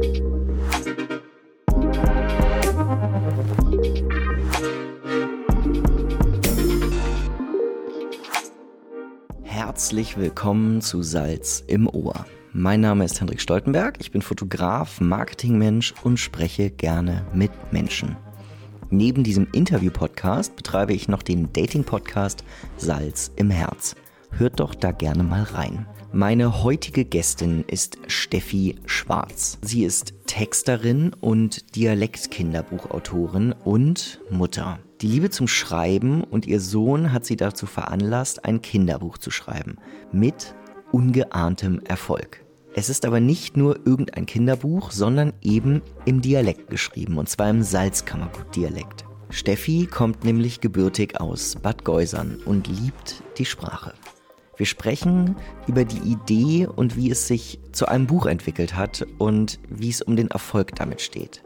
Herzlich willkommen zu Salz im Ohr. Mein Name ist Hendrik Stoltenberg, ich bin Fotograf, Marketingmensch und spreche gerne mit Menschen. Neben diesem Interview-Podcast betreibe ich noch den Dating-Podcast Salz im Herz. Hört doch da gerne mal rein. Meine heutige Gästin ist Steffi Schwarz. Sie ist Texterin und Dialektkinderbuchautorin und Mutter. Die Liebe zum Schreiben und ihr Sohn hat sie dazu veranlasst, ein Kinderbuch zu schreiben. Mit ungeahntem Erfolg. Es ist aber nicht nur irgendein Kinderbuch, sondern eben im Dialekt geschrieben, und zwar im Salzkammergut-Dialekt. Steffi kommt nämlich gebürtig aus Bad Geusern und liebt die Sprache. Wir sprechen über die Idee und wie es sich zu einem Buch entwickelt hat und wie es um den Erfolg damit steht.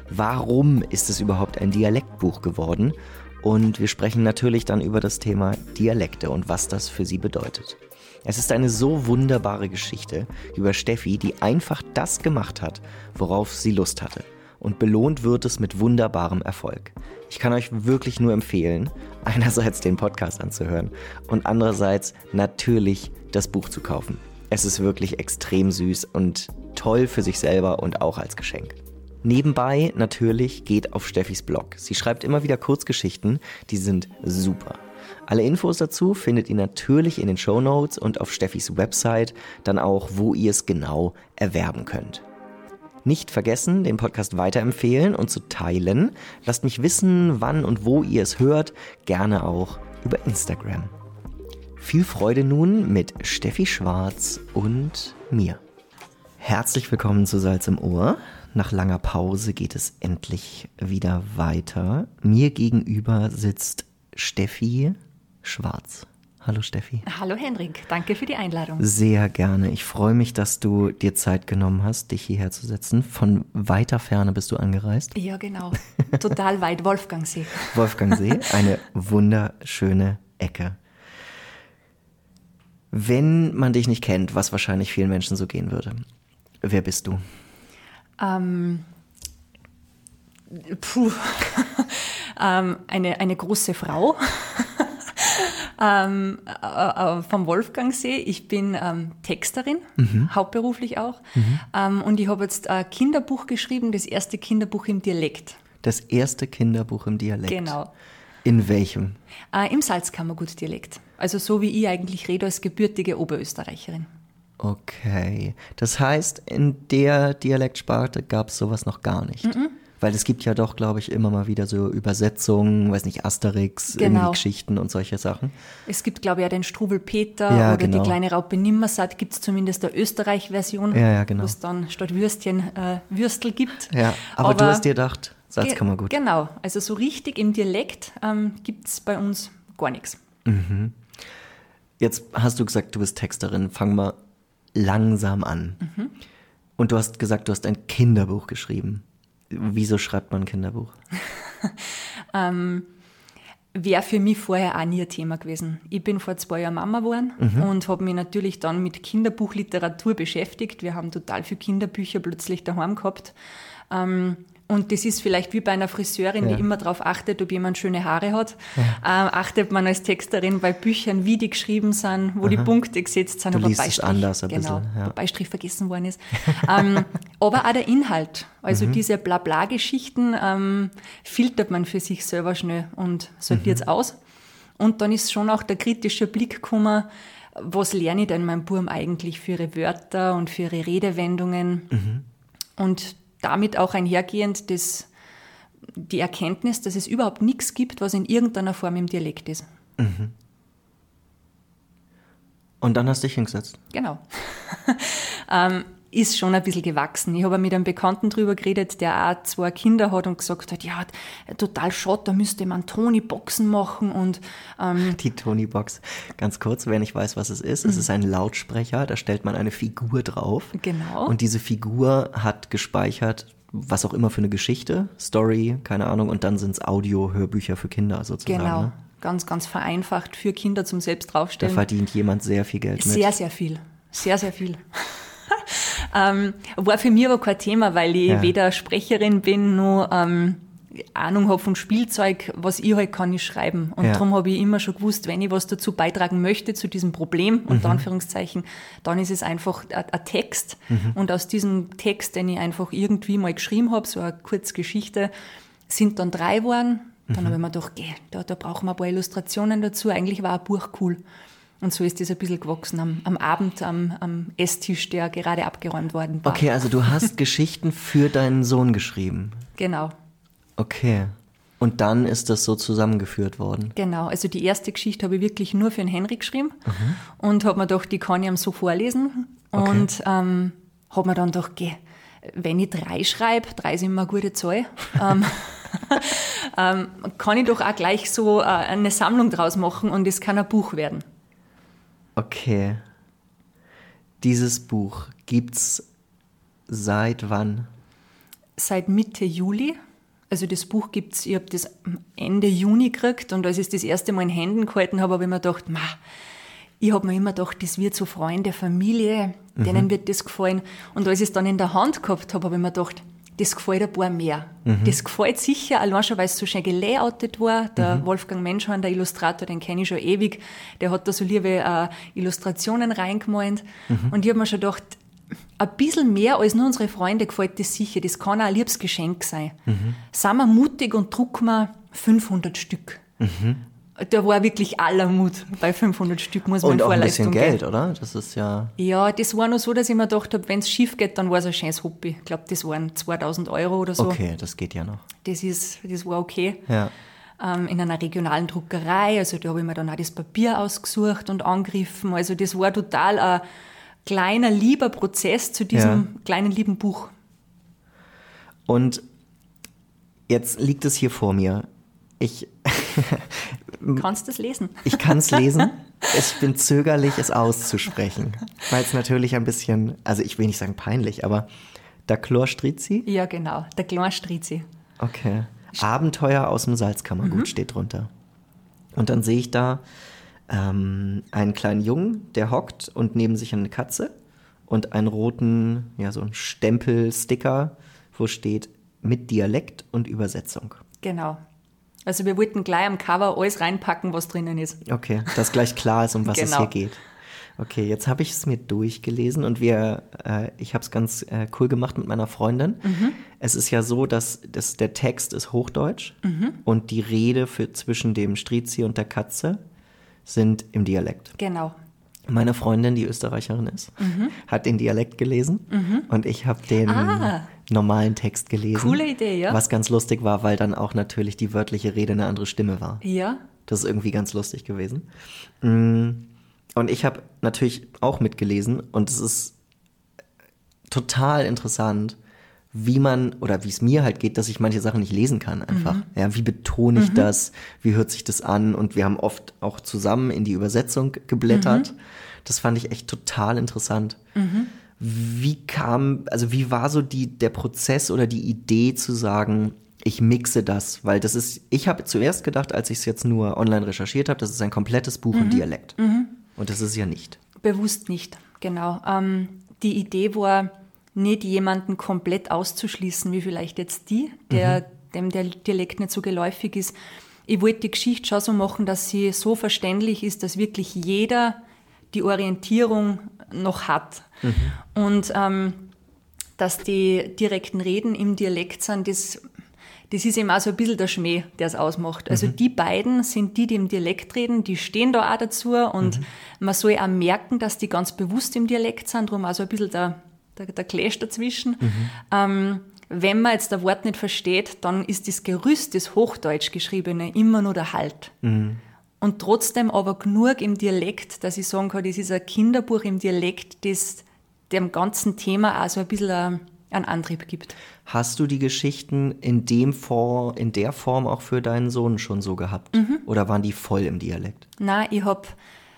Warum ist es überhaupt ein Dialektbuch geworden? Und wir sprechen natürlich dann über das Thema Dialekte und was das für sie bedeutet. Es ist eine so wunderbare Geschichte über Steffi, die einfach das gemacht hat, worauf sie Lust hatte. Und belohnt wird es mit wunderbarem Erfolg. Ich kann euch wirklich nur empfehlen, einerseits den Podcast anzuhören und andererseits natürlich das Buch zu kaufen. Es ist wirklich extrem süß und toll für sich selber und auch als Geschenk. Nebenbei natürlich geht auf Steffis Blog. Sie schreibt immer wieder Kurzgeschichten, die sind super. Alle Infos dazu findet ihr natürlich in den Shownotes und auf Steffis Website, dann auch, wo ihr es genau erwerben könnt. Nicht vergessen, den Podcast weiterempfehlen und zu teilen. Lasst mich wissen, wann und wo ihr es hört, gerne auch über Instagram. Viel Freude nun mit Steffi Schwarz und mir. Herzlich willkommen zu Salz im Ohr. Nach langer Pause geht es endlich wieder weiter. Mir gegenüber sitzt Steffi Schwarz. Hallo Steffi. Hallo Hendrik, danke für die Einladung. Sehr gerne. Ich freue mich, dass du dir Zeit genommen hast, dich hierher zu setzen. Von weiter Ferne bist du angereist. Ja, genau. Total weit. Wolfgangsee. Wolfgangsee, eine wunderschöne Ecke. Wenn man dich nicht kennt, was wahrscheinlich vielen Menschen so gehen würde, wer bist du? Eine große Frau vom Wolfgangsee. Ich bin Texterin, hauptberuflich auch. Und ich habe jetzt ein Kinderbuch geschrieben, das erste Kinderbuch im Dialekt. Das erste Kinderbuch im Dialekt? Genau. In welchem? Im Salzkammergut-Dialekt. Also so wie ich eigentlich rede als gebürtige Oberösterreicherin. Okay. Das heißt, in der Dialektsparte gab es sowas noch gar nicht? Weil es gibt ja doch, glaube ich, immer mal wieder so Übersetzungen, weiß nicht, Asterix, irgendwie Geschichten und solche Sachen. Es gibt, glaube ich, ja den Strubel Peter oder die kleine Raupe Nimmersatt, gibt es zumindest der Österreich-Version, genau. wo es dann statt Würstchen Würstel gibt. Ja, aber du hast dir gedacht, Salzkammergut. Genau, also so richtig im Dialekt gibt es bei uns gar nichts. Jetzt hast du gesagt, du bist Texterin. Fang mal langsam an. Und du hast gesagt, du hast ein Kinderbuch geschrieben. Wieso schreibt man ein Kinderbuch? Wäre für mich vorher auch nie ein Thema gewesen. Ich bin vor 2 Jahren Mama geworden und habe mich natürlich dann mit Kinderbuchliteratur beschäftigt. Wir haben total viele Kinderbücher plötzlich daheim gehabt. Und das ist vielleicht wie bei einer Friseurin, die immer darauf achtet, ob jemand schöne Haare hat. Achtet man als Texterin bei Büchern, wie die geschrieben sind, wo die Punkte gesetzt sind. Du liest es anders ein bisschen. Wo Beistrich vergessen worden ist. Aber auch der Inhalt. Also diese Blabla-Geschichten filtert man für sich selber schnell und sortiert es aus. Und dann ist schon auch der kritische Blick gekommen, was lerne ich denn meinem Buben eigentlich für ihre Wörter und für ihre Redewendungen. Und damit auch einhergehend die Erkenntnis, dass es überhaupt nichts gibt, was in irgendeiner Form im Dialekt ist. Und dann hast du dich hingesetzt? Genau. Ist schon ein bisschen gewachsen. Ich habe mit einem Bekannten drüber geredet, der auch 2 Kinder hat und gesagt hat, ja, total schade, da müsste man Tony-Boxen machen. Und die Tony-Box, ganz kurz, wenn ich weiß, was es ist ist ein Lautsprecher, da stellt man eine Figur drauf. Genau. Und diese Figur hat gespeichert, was auch immer für eine Geschichte, Story, keine Ahnung, und dann sind es Audio-Hörbücher für Kinder sozusagen. Genau, ne? Ganz, ganz vereinfacht für Kinder zum selbst draufstellen. Da verdient jemand sehr viel Geld mit. Sehr, sehr viel. Sehr, sehr viel. War für mich aber kein Thema, weil ich weder Sprecherin bin, noch Ahnung habe von Spielzeug. Was ich halt kann, ist schreiben. Und darum habe ich immer schon gewusst, wenn ich was dazu beitragen möchte, zu diesem Problem, unter Anführungszeichen, dann ist es einfach ein Text. Und aus diesem Text, den ich einfach irgendwie mal geschrieben habe, so eine Kurzgeschichte, sind dann 3 geworden. Dann habe ich mir gedacht, da brauchen wir ein paar Illustrationen dazu. Eigentlich war ein Buch cool. Und so ist das ein bisschen gewachsen am Abend am Esstisch, der gerade abgeräumt worden war. Okay, also du hast Geschichten für deinen Sohn geschrieben. Genau. Okay. Und dann ist das so zusammengeführt worden? Genau. Also die erste Geschichte habe ich wirklich nur für den Henry geschrieben und habe mir gedacht, die kann ich ihm so vorlesen. Okay. Und habe mir dann gedacht, wenn ich 3 schreibe, 3 ist immer eine gute Zahl, kann ich doch auch gleich so eine Sammlung draus machen und es kann ein Buch werden. Okay. Dieses Buch gibt's seit wann? Seit Mitte Juli. Also das Buch gibt's, ich habe das Ende Juni gekriegt und als ich das erste Mal in Händen gehalten habe, habe ich mir gedacht, ich habe mir immer gedacht, das wird so Freunde, Familie, denen wird das gefallen. Und als ich es dann in der Hand gehabt habe, habe ich mir gedacht, das gefällt ein paar mehr. Das gefällt sicher, allein schon, weil es so schön gelayoutet war. Der Wolfgang Menschhorn, der Illustrator, den kenne ich schon ewig, der hat da so liebe Illustrationen reingemalt. Und ich habe mir schon gedacht, ein bisschen mehr als nur unsere Freunde gefällt das sicher. Das kann auch ein liebes Geschenk sein. Sind wir mutig und drucken wir 500 Stück. Da war wirklich aller Mut. Bei 500 Stück muss man in Vorleistung gehen. Und auch ein bisschen Geld, oder? Das ist ja... Ja, das war nur so, dass ich mir gedacht habe, wenn es schief geht, dann war es ein schönes Hobby. Ich glaube, das waren 2.000 € oder so. Okay, das geht ja noch. Das war okay. Ja. In einer regionalen Druckerei. Also da habe ich mir dann auch das Papier ausgesucht und angegriffen. Also das war total ein kleiner, lieber Prozess zu diesem kleinen, lieben Buch. Und jetzt liegt es hier vor mir. Kannst du es lesen? Ich kann es lesen. Ich bin zögerlich, es auszusprechen. Weil es natürlich ein bisschen, also ich will nicht sagen peinlich, aber der Chlorstrizi? Ja, genau, der Chlorstrizi. Okay. Abenteuer aus dem Salzkammergut steht drunter. Und dann sehe ich da einen kleinen Jungen, der hockt und neben sich eine Katze und einen roten, so einen Stempelsticker, wo steht mit Dialekt und Übersetzung. Genau. Also wir wollten gleich am Cover alles reinpacken, was drinnen ist. Okay, dass gleich klar ist, um was es hier geht. Okay, jetzt habe ich es mir durchgelesen und ich habe es ganz cool gemacht mit meiner Freundin. Es ist ja so, dass der Text ist Hochdeutsch und die Rede zwischen dem Strizi und der Katze sind im Dialekt. Genau. Meine Freundin, die Österreicherin ist, hat den Dialekt gelesen und ich habe den normalen Text gelesen. Coole Idee, ja. Was ganz lustig war, weil dann auch natürlich die wörtliche Rede eine andere Stimme war. Ja. Das ist irgendwie ganz lustig gewesen. Und ich habe natürlich auch mitgelesen und es ist total interessant, wie es mir halt geht, dass ich manche Sachen nicht lesen kann einfach. Ja, wie betone ich das? Wie hört sich das an? Und wir haben oft auch zusammen in die Übersetzung geblättert. Das fand ich echt total interessant. Wie war so der Prozess oder die Idee zu sagen, ich mixe das? Weil ich habe zuerst gedacht, als ich es jetzt nur online recherchiert habe, das ist ein komplettes Buch im Dialekt. Und das ist es ja nicht. Bewusst nicht, genau. Die Idee war, nicht jemanden komplett auszuschließen, wie vielleicht jetzt dem der Dialekt nicht so geläufig ist. Ich wollte die Geschichte schon so machen, dass sie so verständlich ist, dass wirklich jeder die Orientierung noch hat. Und dass die direkten Reden im Dialekt sind, das ist eben auch so ein bisschen der Schmäh, der es ausmacht. Also die beiden sind die im Dialekt reden, die stehen da auch dazu und man soll auch merken, dass die ganz bewusst im Dialekt sind, darum auch so ein bisschen der Clash dazwischen. Wenn man jetzt das Wort nicht versteht, dann ist das Gerüst, das Hochdeutsch geschriebene, immer nur der Halt. Und trotzdem aber genug im Dialekt, dass ich sagen kann, das ist ein Kinderbuch im Dialekt, das dem ganzen Thema auch so ein bisschen einen Antrieb gibt. Hast du die Geschichten in der Form auch für deinen Sohn schon so gehabt? Oder waren die voll im Dialekt? Nein, ich habe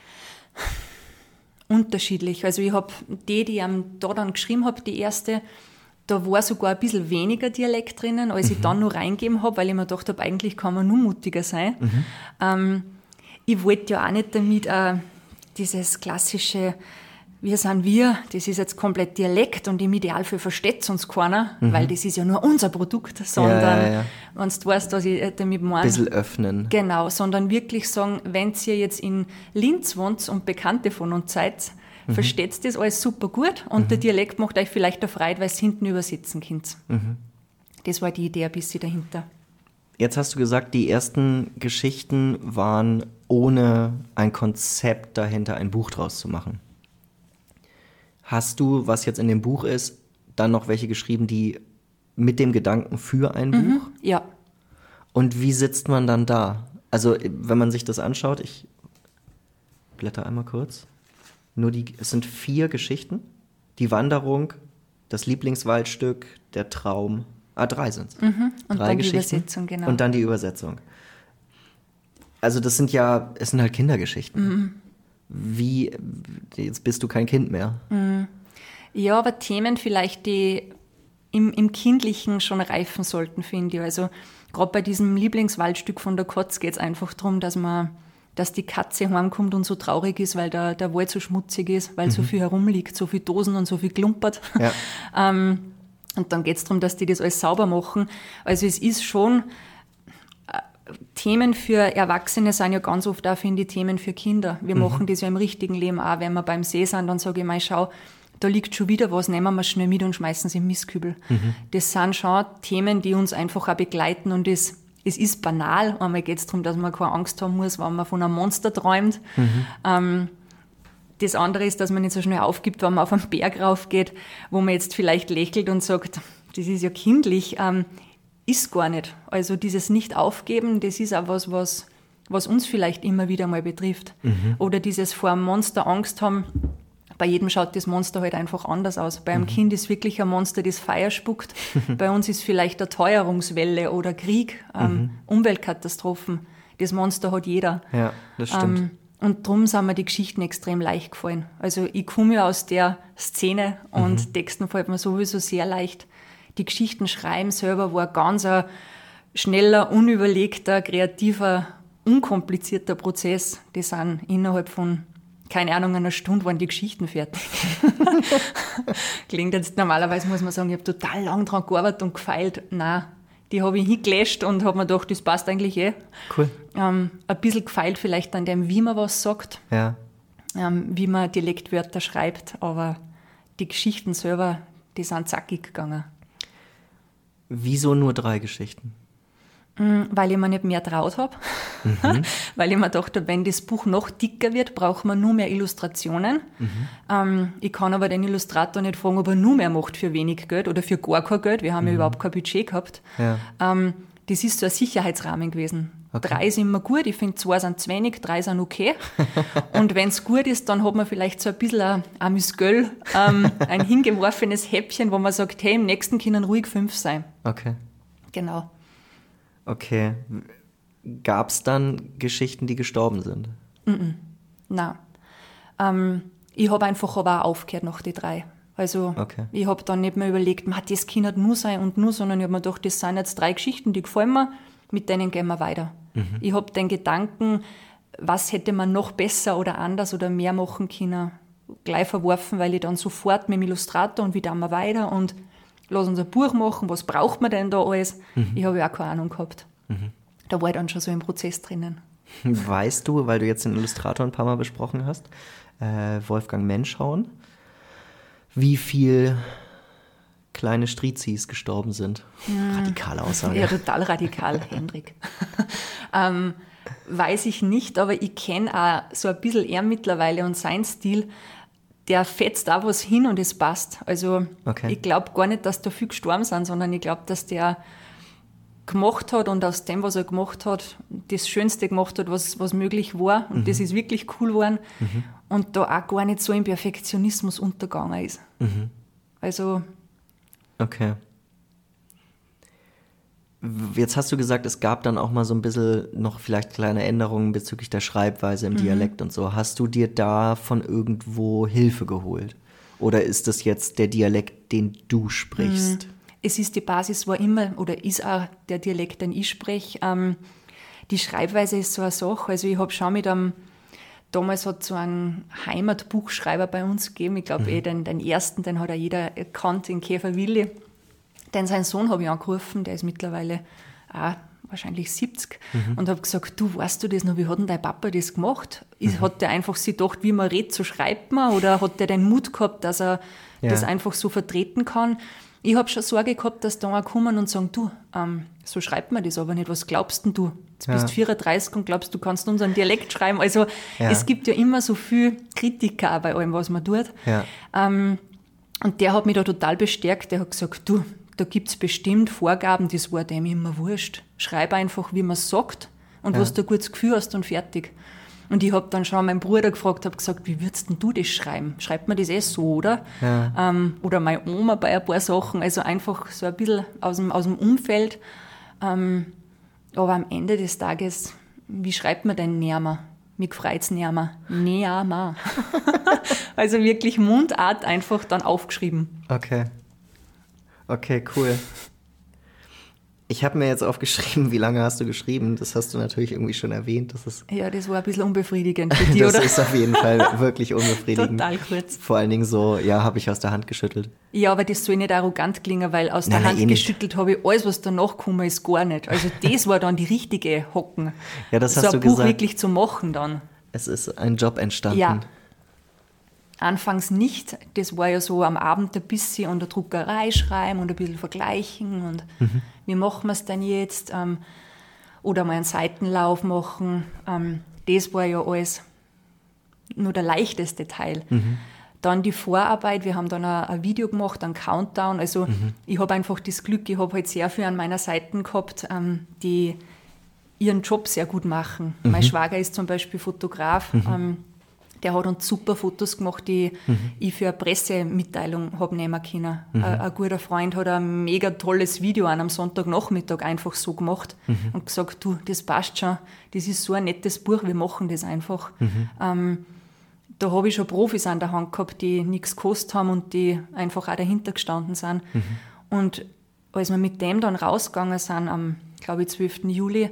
unterschiedlich. Also ich habe die ich da dann geschrieben habe, die erste, da war sogar ein bisschen weniger Dialekt drinnen, als ich dann noch reingegeben habe, weil ich mir gedacht habe, eigentlich kann man nur mutiger sein. Ich wollte ja auch nicht damit dieses klassische wir sind wir, das ist jetzt komplett Dialekt und im Idealfall versteht uns keiner, weil das ist ja nur unser Produkt, sondern wenn du weißt, was ich damit meine. Ein bisschen öffnen. Genau, sondern wirklich sagen, wenn ihr jetzt in Linz wohnt und Bekannte von uns seid, versteht das alles super gut und der Dialekt macht euch vielleicht eine Freude, weil es hinten übersetzen könnt. Das war die Idee ein bisschen dahinter. Jetzt hast du gesagt, die ersten Geschichten waren ohne ein Konzept dahinter, ein Buch draus zu machen. Hast du, was jetzt in dem Buch ist, dann noch welche geschrieben, die mit dem Gedanken für ein Buch? Ja. Und wie sitzt man dann da? Also, wenn man sich das anschaut, ich blätter einmal kurz. Es sind 4 Geschichten. Die Wanderung, das Lieblingswaldstück, der Traum. 3 sind es. Und 3 dann Geschichten. die Übersetzung, genau. Und dann die Übersetzung. Also es sind halt Kindergeschichten. Jetzt bist du kein Kind mehr. Ja, aber Themen vielleicht, die im Kindlichen schon reifen sollten, finde ich. Also gerade bei diesem Lieblingswaldstück von der Katz geht es einfach darum, dass die Katze heimkommt und so traurig ist, weil der Wald so schmutzig ist, weil so viel herumliegt, so viel Dosen und so viel klumpert. Ja. Und dann geht es darum, dass die das alles sauber machen. Also es ist schon, Themen für Erwachsene sind ja ganz oft auch, finde ich, Themen für Kinder. Wir machen das ja im richtigen Leben auch. Wenn wir beim See sind, dann sage ich mal, schau, da liegt schon wieder was, nehmen wir schnell mit und schmeißen es im Mistkübel. Das sind schon Themen, die uns einfach auch begleiten und es ist banal. Einmal geht es darum, dass man keine Angst haben muss, wenn man von einem Monster träumt. Das andere ist, dass man nicht so schnell aufgibt, wenn man auf einen Berg raufgeht, wo man jetzt vielleicht lächelt und sagt, das ist ja kindlich. Ist gar nicht. Also dieses Nicht-Aufgeben, das ist auch was uns vielleicht immer wieder mal betrifft. Oder dieses vor einem Monster Angst haben. Bei jedem schaut das Monster halt einfach anders aus. Bei einem Kind ist wirklich ein Monster, das Feuer spuckt. Bei uns ist vielleicht eine Teuerungswelle oder Krieg, Umweltkatastrophen. Das Monster hat jeder. Ja, das stimmt. Und darum sind mir die Geschichten extrem leicht gefallen. Also ich komme ja aus der Szene und Texten fällt mir sowieso sehr leicht. Die Geschichten schreiben selber war ganz ein schneller, unüberlegter, kreativer, unkomplizierter Prozess. Die sind innerhalb von, keine Ahnung, einer Stunde waren die Geschichten fertig. Klingt jetzt, normalerweise muss man sagen, ich habe total lang dran gearbeitet und gefeilt. Nein, die habe ich hingelöscht und habe mir gedacht, das passt eigentlich eh. Cool. Ein bisschen gefeilt vielleicht an dem, wie man was sagt, wie man Dialektwörter schreibt, aber die Geschichten selber, die sind zackig gegangen. Wieso nur 3 Geschichten? Weil ich mir nicht mehr traut habe. Weil ich mir gedacht habe, wenn das Buch noch dicker wird, braucht man nur mehr Illustrationen. Ich kann aber den Illustrator nicht fragen, ob er nur mehr macht für wenig Geld oder für gar kein Geld. Wir haben ja überhaupt kein Budget gehabt. Ja. Das ist so ein Sicherheitsrahmen gewesen. Okay. 3 sind immer gut, ich finde 2 sind zu wenig, 3 sind okay. Und wenn es gut ist, dann hat man vielleicht so ein bisschen ein Amüsgöl, ein hingeworfenes Häppchen, wo man sagt, hey, im nächsten können ruhig 5 sein. Okay. Genau. Okay. Gab es dann Geschichten, die gestorben sind? Nein. Ich habe einfach aber auch aufgehört nach die 3. Also Ich habe dann nicht mehr überlegt, das kann nicht nur sein und nur, sondern ich habe mir gedacht, das sind jetzt 3 Geschichten, die gefallen mir, mit denen gehen wir weiter. Ich habe den Gedanken, was hätte man noch besser oder anders oder mehr machen können, gleich verworfen, weil ich dann sofort mit dem Illustrator und wie tun wir weiter und lass uns ein Buch machen, was braucht man denn da alles? Ich habe ja auch keine Ahnung gehabt. Da war ich dann schon so im Prozess drinnen. Weißt du, weil du jetzt den Illustrator ein paar Mal besprochen hast, Wolfgang Menschhausen, wie viel kleine Strizis gestorben sind? Radikale Aussage. Ja, total radikal, Hendrik. Weiß ich nicht, aber ich kenne auch so ein bisschen er mittlerweile und sein Stil, der fetzt auch was hin und es passt. Also Ich glaube gar nicht, dass da viel gestorben sind, sondern ich glaube, dass der gemacht hat und aus dem, was er gemacht hat, das Schönste gemacht hat, was möglich war. Und das ist wirklich cool geworden. Und da auch gar nicht so im Perfektionismus untergegangen ist. Also... Okay. Jetzt hast du gesagt, es gab dann auch mal so ein bisschen noch vielleicht kleine Änderungen bezüglich der Schreibweise im Dialekt und so. Hast du dir da von irgendwo Hilfe geholt? Oder ist das jetzt der Dialekt, den du sprichst? Es ist, die Basis war immer, oder ist auch der Dialekt, den ich spreche. Die Schreibweise ist so eine Sache. Also ich habe schon mit einem damals hat es so einen Heimatbuchschreiber bei uns gegeben. Ich glaube, den ersten, den hat ja jeder erkannt, den Käfer Willi. Den seinen Sohn habe ich angerufen, der ist mittlerweile auch wahrscheinlich 70. Und habe gesagt, du, weißt du das noch, wie hat denn dein Papa das gemacht? Hat der einfach sich gedacht, wie man redet, so schreibt man? Oder hat der den Mut gehabt, dass er das einfach so vertreten kann? Ich habe schon Sorge gehabt, dass da kommen und sagen, du, so schreibt man das aber nicht. Was glaubst denn du? Jetzt bist 34 und glaubst, du kannst unseren Dialekt schreiben. Also es gibt ja immer so viel Kritiker auch bei allem, was man tut. Ja. Und der hat mich da total bestärkt. Der hat gesagt, du, da gibt es bestimmt Vorgaben, das war dem immer wurscht. Schreib einfach, wie man es sagt und was du ein gutes Gefühl hast und fertig. Und ich habe dann schon meinen Bruder gefragt, habe gesagt, wie würdest denn du das schreiben? Schreibt man das so, oder? Ja. Oder meine Oma bei ein paar Sachen, also einfach so ein bisschen aus dem Umfeld. Aber am Ende des Tages, wie schreibt man denn Nämer? Mich freut's Nämer. Nämer. Also wirklich Mundart einfach dann aufgeschrieben. Okay, cool. Ich habe mir jetzt aufgeschrieben, wie lange hast du geschrieben? Das hast du natürlich irgendwie schon erwähnt. Ja, das war ein bisschen unbefriedigend für dich, oder? Das ist auf jeden Fall wirklich unbefriedigend. Total kurz. Vor allen Dingen so, habe ich aus der Hand geschüttelt. Ja, aber das soll nicht arrogant klingen, weil aus der Hand geschüttelt habe ich alles, was danach gekommen ist, gar nicht. Also das war dann die richtige Hocken. Ja, das hast du gesagt. So ein Buch wirklich zu machen dann. Es ist ein Job entstanden. Ja. Anfangs nicht, das war ja so am Abend ein bisschen an der Druckerei schreiben und ein bisschen vergleichen und wie machen wir es denn jetzt oder mal einen Seitenlauf machen. Das war ja alles nur der leichteste Teil. Dann die Vorarbeit, wir haben dann ein Video gemacht, einen Countdown, also ich habe einfach das Glück, ich habe halt sehr viel an meiner Seite gehabt, die ihren Job sehr gut machen. Mein Schwager ist zum Beispiel Fotograf, der hat uns super Fotos gemacht, die ich für eine Pressemitteilung habe nehmen können. Ein guter Freund hat ein mega tolles Video am Sonntagnachmittag einfach so gemacht und gesagt, du, das passt schon, das ist so ein nettes Buch, wir machen das einfach. Da habe ich schon Profis an der Hand gehabt, die nichts gekostet haben und die einfach auch dahinter gestanden sind. Und als wir mit dem dann rausgegangen sind, am, glaube ich, 12. Juli,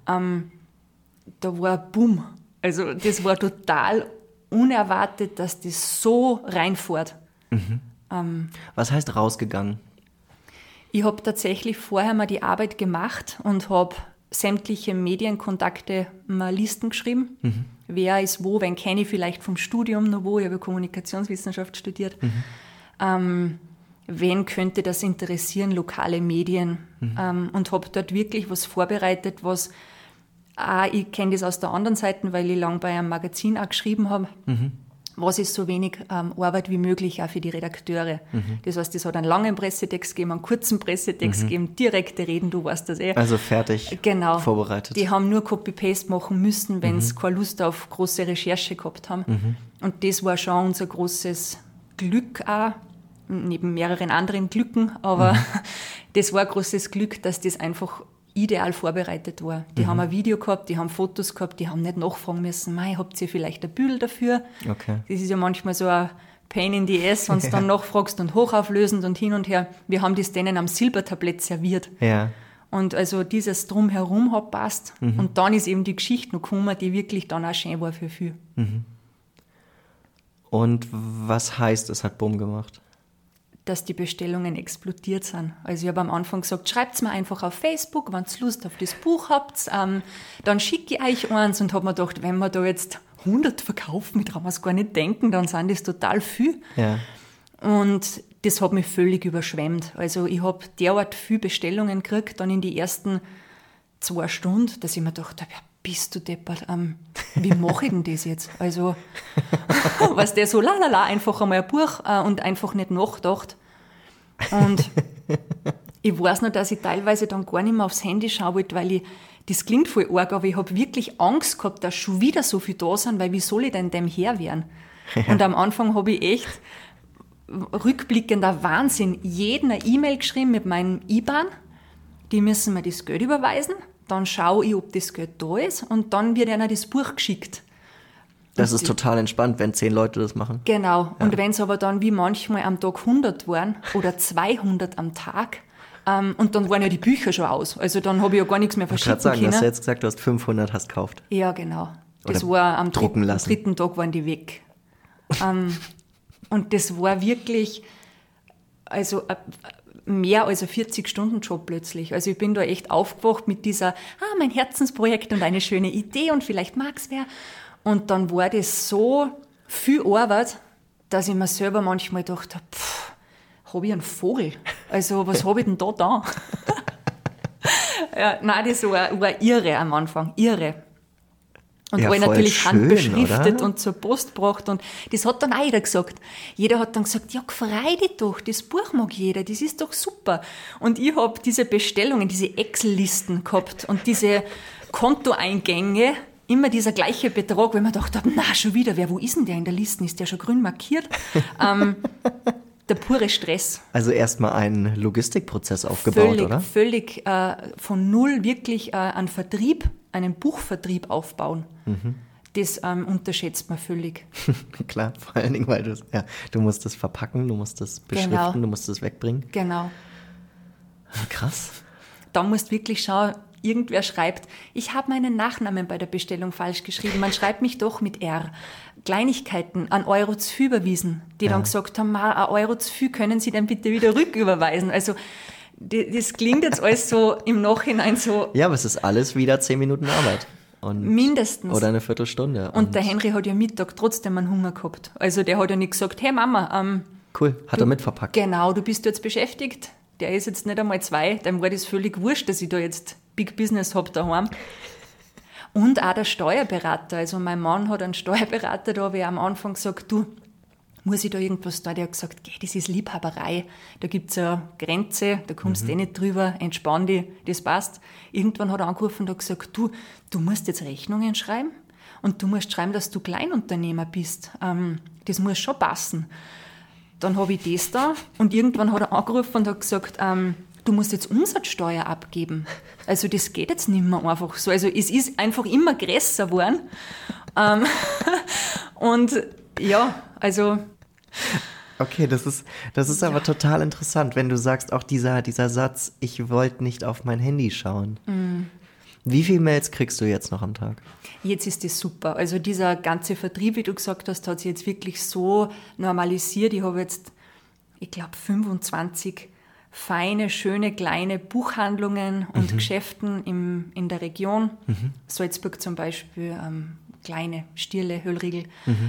da war ein Boom. Also das war total unerwartet, dass das so reinfährt. Was heißt rausgegangen? Ich habe tatsächlich vorher mal die Arbeit gemacht und habe sämtliche Medienkontakte mal Listen geschrieben. Wer ist wo, wen kenne ich vielleicht vom Studium noch wo, ich habe Kommunikationswissenschaft studiert. Wen könnte das interessieren, lokale Medien. Und habe dort wirklich was vorbereitet, was ich kenne das aus der anderen Seite, weil ich lange bei einem Magazin auch geschrieben habe. Was ist so wenig Arbeit wie möglich auch für die Redakteure. Das heißt, es hat einen langen Pressetext gegeben, einen kurzen Pressetext gegeben, direkte Reden, du weißt das eh. Also fertig, genau, vorbereitet. Die haben nur Copy-Paste machen müssen, wenn sie keine Lust auf große Recherche gehabt haben. Und das war schon unser großes Glück auch, neben mehreren anderen Glücken, aber das war ein großes Glück, dass das einfach ideal vorbereitet war. Die haben ein Video gehabt, die haben Fotos gehabt, die haben nicht nachfragen müssen, mei, habt ihr vielleicht ein Bild dafür? Okay. Das ist ja manchmal so ein Pain in the ass, wenn du dann nachfragst und hochauflösend und hin und her. Wir haben das denen am Silbertablett serviert. Ja. Und also dieses Drumherum hat passt. Und dann ist eben die Geschichte noch gekommen, die wirklich dann auch schön war für viel. Und was heißt, es hat Bumm gemacht? Dass die Bestellungen explodiert sind. Also ich habe am Anfang gesagt, schreibt's mir einfach auf Facebook, wenn ihr Lust auf das Buch habt, dann schicke ich euch eins und habe mir gedacht, wenn wir da jetzt 100 verkaufen, mit dran wir es gar nicht denken, dann sind das total viel. Ja. Und das hat mich völlig überschwemmt. Also ich habe derart viele Bestellungen gekriegt, dann in die ersten 2 Stunden, dass ich mir gedacht habe, ja, bist du deppert, wie mache ich denn das jetzt? Also, was der so lalala, einfach einmal ein Buch und einfach nicht nachgedacht. Und ich weiß noch, dass ich teilweise dann gar nicht mehr aufs Handy schauen wollte, weil das klingt voll arg, aber ich habe wirklich Angst gehabt, dass schon wieder so viel da sind, weil wie soll ich denn dem Herr werden? Ja. Und am Anfang habe ich echt rückblickender Wahnsinn jeden eine E-Mail geschrieben mit meinem IBAN, die müssen mir das Geld überweisen. Dann schaue ich, ob das Geld da ist und dann wird einer das Buch geschickt. Das ist total entspannt, wenn 10 Leute das machen. Genau. Ja. Und wenn es aber dann wie manchmal am Tag 100 waren oder 200 am Tag und dann waren ja die Bücher schon aus. Also dann habe ich ja gar nichts mehr verschicken können. Du hast jetzt gesagt, du hast 500 gekauft. Ja, genau. Das war am drucken am lassen. 3. Tag waren die weg. Und das war wirklich, also mehr als ein 40-Stunden-Job plötzlich. Also ich bin da echt aufgewacht mit dieser, mein Herzensprojekt und eine schöne Idee und vielleicht mag's wer. Und dann war das so viel Arbeit, dass ich mir selber manchmal gedacht habe, habe ich einen Vogel? Also was habe ich denn da? Ja, nein, das war irre am Anfang, irre. Und Ja, alle voll natürlich schön, handbeschriftet oder? und zur Post gebracht. Und das hat dann auch jeder gesagt. Jeder hat dann gesagt, ja, freu dich doch, das Buch mag jeder, das ist doch super. Und ich habe diese Bestellungen, diese Excel-Listen gehabt und diese Kontoeingänge, immer dieser gleiche Betrag, weil man gedacht habe, na, schon wieder, wo ist denn der in der Liste? Ist der schon grün markiert? Der pure Stress. Also erstmal einen Logistikprozess aufgebaut, oder? Völlig von null wirklich einen Vertrieb, einen Buchvertrieb aufbauen. Das unterschätzt man völlig. Klar, vor allen Dingen, weil du musst es verpacken, du musst es beschriften, Genau. du musst es wegbringen. Genau. Krass. Da musst du wirklich schauen, irgendwer schreibt, ich habe meinen Nachnamen bei der Bestellung falsch geschrieben, man schreibt mich doch mit R. Kleinigkeiten an Euro zu viel überwiesen, die dann gesagt haben, ein Euro zu viel, können Sie denn bitte wieder rücküberweisen? Also das klingt jetzt alles so im Nachhinein so Ja, aber es ist alles wieder 10 Minuten Arbeit. Und, mindestens. Oder eine Viertelstunde. Und der Henry hat ja Mittag trotzdem einen Hunger gehabt. Also der hat ja nicht gesagt, hey Mama, cool, hat er mitverpackt. genau, du bist jetzt beschäftigt. Der ist jetzt nicht einmal 2, dem war das völlig wurscht, dass ich da jetzt Big Business habe daheim. Und auch der Steuerberater. Also mein Mann hat einen Steuerberater, da habe ich am Anfang gesagt, du, muss ich da irgendwas da? Der hat gesagt, geh, das ist Liebhaberei. Da gibt es eine Grenze, da kommst du nicht drüber, entspann dich, das passt. Irgendwann hat er angerufen und hat gesagt, du musst jetzt Rechnungen schreiben und du musst schreiben, dass du Kleinunternehmer bist. Das muss schon passen. Dann habe ich das da und irgendwann hat er angerufen und hat gesagt, du musst jetzt Umsatzsteuer abgeben. Also das geht jetzt nicht mehr einfach so. Also es ist einfach immer größer geworden. Und ja, also... Okay, das ist aber total interessant, wenn du sagst, auch dieser Satz, ich wollte nicht auf mein Handy schauen. Wie viele Mails kriegst du jetzt noch am Tag? Jetzt ist das super. Also dieser ganze Vertrieb, wie du gesagt hast, hat sich jetzt wirklich so normalisiert. Ich habe jetzt, ich glaube, 25 feine, schöne, kleine Buchhandlungen und Geschäften in der Region. Salzburg zum Beispiel, kleine Stierle, Höllriegel,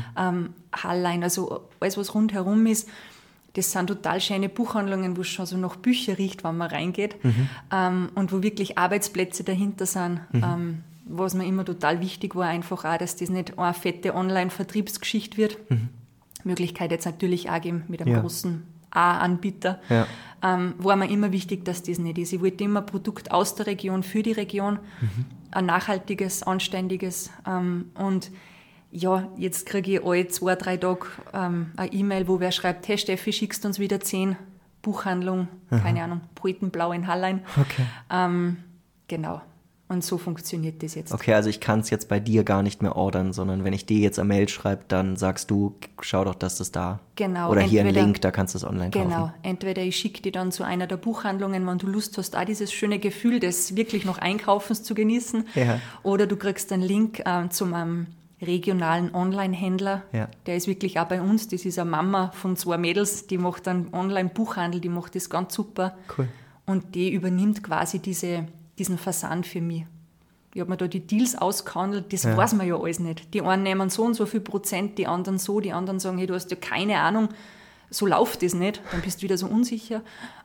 Hallein, also alles, was rundherum ist. Das sind total schöne Buchhandlungen, wo es schon so nach Bücher riecht, wenn man reingeht. Und wo wirklich Arbeitsplätze dahinter sind. Was mir immer total wichtig war, einfach auch, dass das nicht eine fette Online-Vertriebsgeschichte wird. Möglichkeit jetzt natürlich auch geben mit einem großen A-Anbieter. Ja. War mir immer wichtig, dass das nicht ist. Ich wollte immer ein Produkt aus der Region, für die Region, ein nachhaltiges, anständiges. Und ja, jetzt kriege ich alle 2-3 Tage eine E-Mail, wo wer schreibt, hey Steffi, schickst uns wieder 10 Buchhandlung, keine Ahnung, Poetenblau in Hallein. Okay. Genau. Und so funktioniert das jetzt. Okay, also ich kann es jetzt bei dir gar nicht mehr ordern, sondern wenn ich dir jetzt eine Mail schreibe, dann sagst du, schau doch, dass das da. Genau. Oder hier ein Link, da kannst du es online kaufen. Genau. Entweder ich schicke die dann zu einer der Buchhandlungen, wenn du Lust hast, auch dieses schöne Gefühl des wirklich noch Einkaufens zu genießen. Ja. Oder du kriegst einen Link zu meinem regionalen Online-Händler. Ja. Der ist wirklich auch bei uns. Das ist eine Mama von 2 Mädels, die macht einen Online-Buchhandel, die macht das ganz super. Cool. Und die übernimmt quasi diesen Versand für mich. Ich habe mir da die Deals ausgehandelt, das weiß man ja alles nicht. Die einen nehmen so und so viel Prozent, die anderen so, die anderen sagen, hey, du hast ja keine Ahnung, so läuft das nicht, dann bist du wieder so unsicher.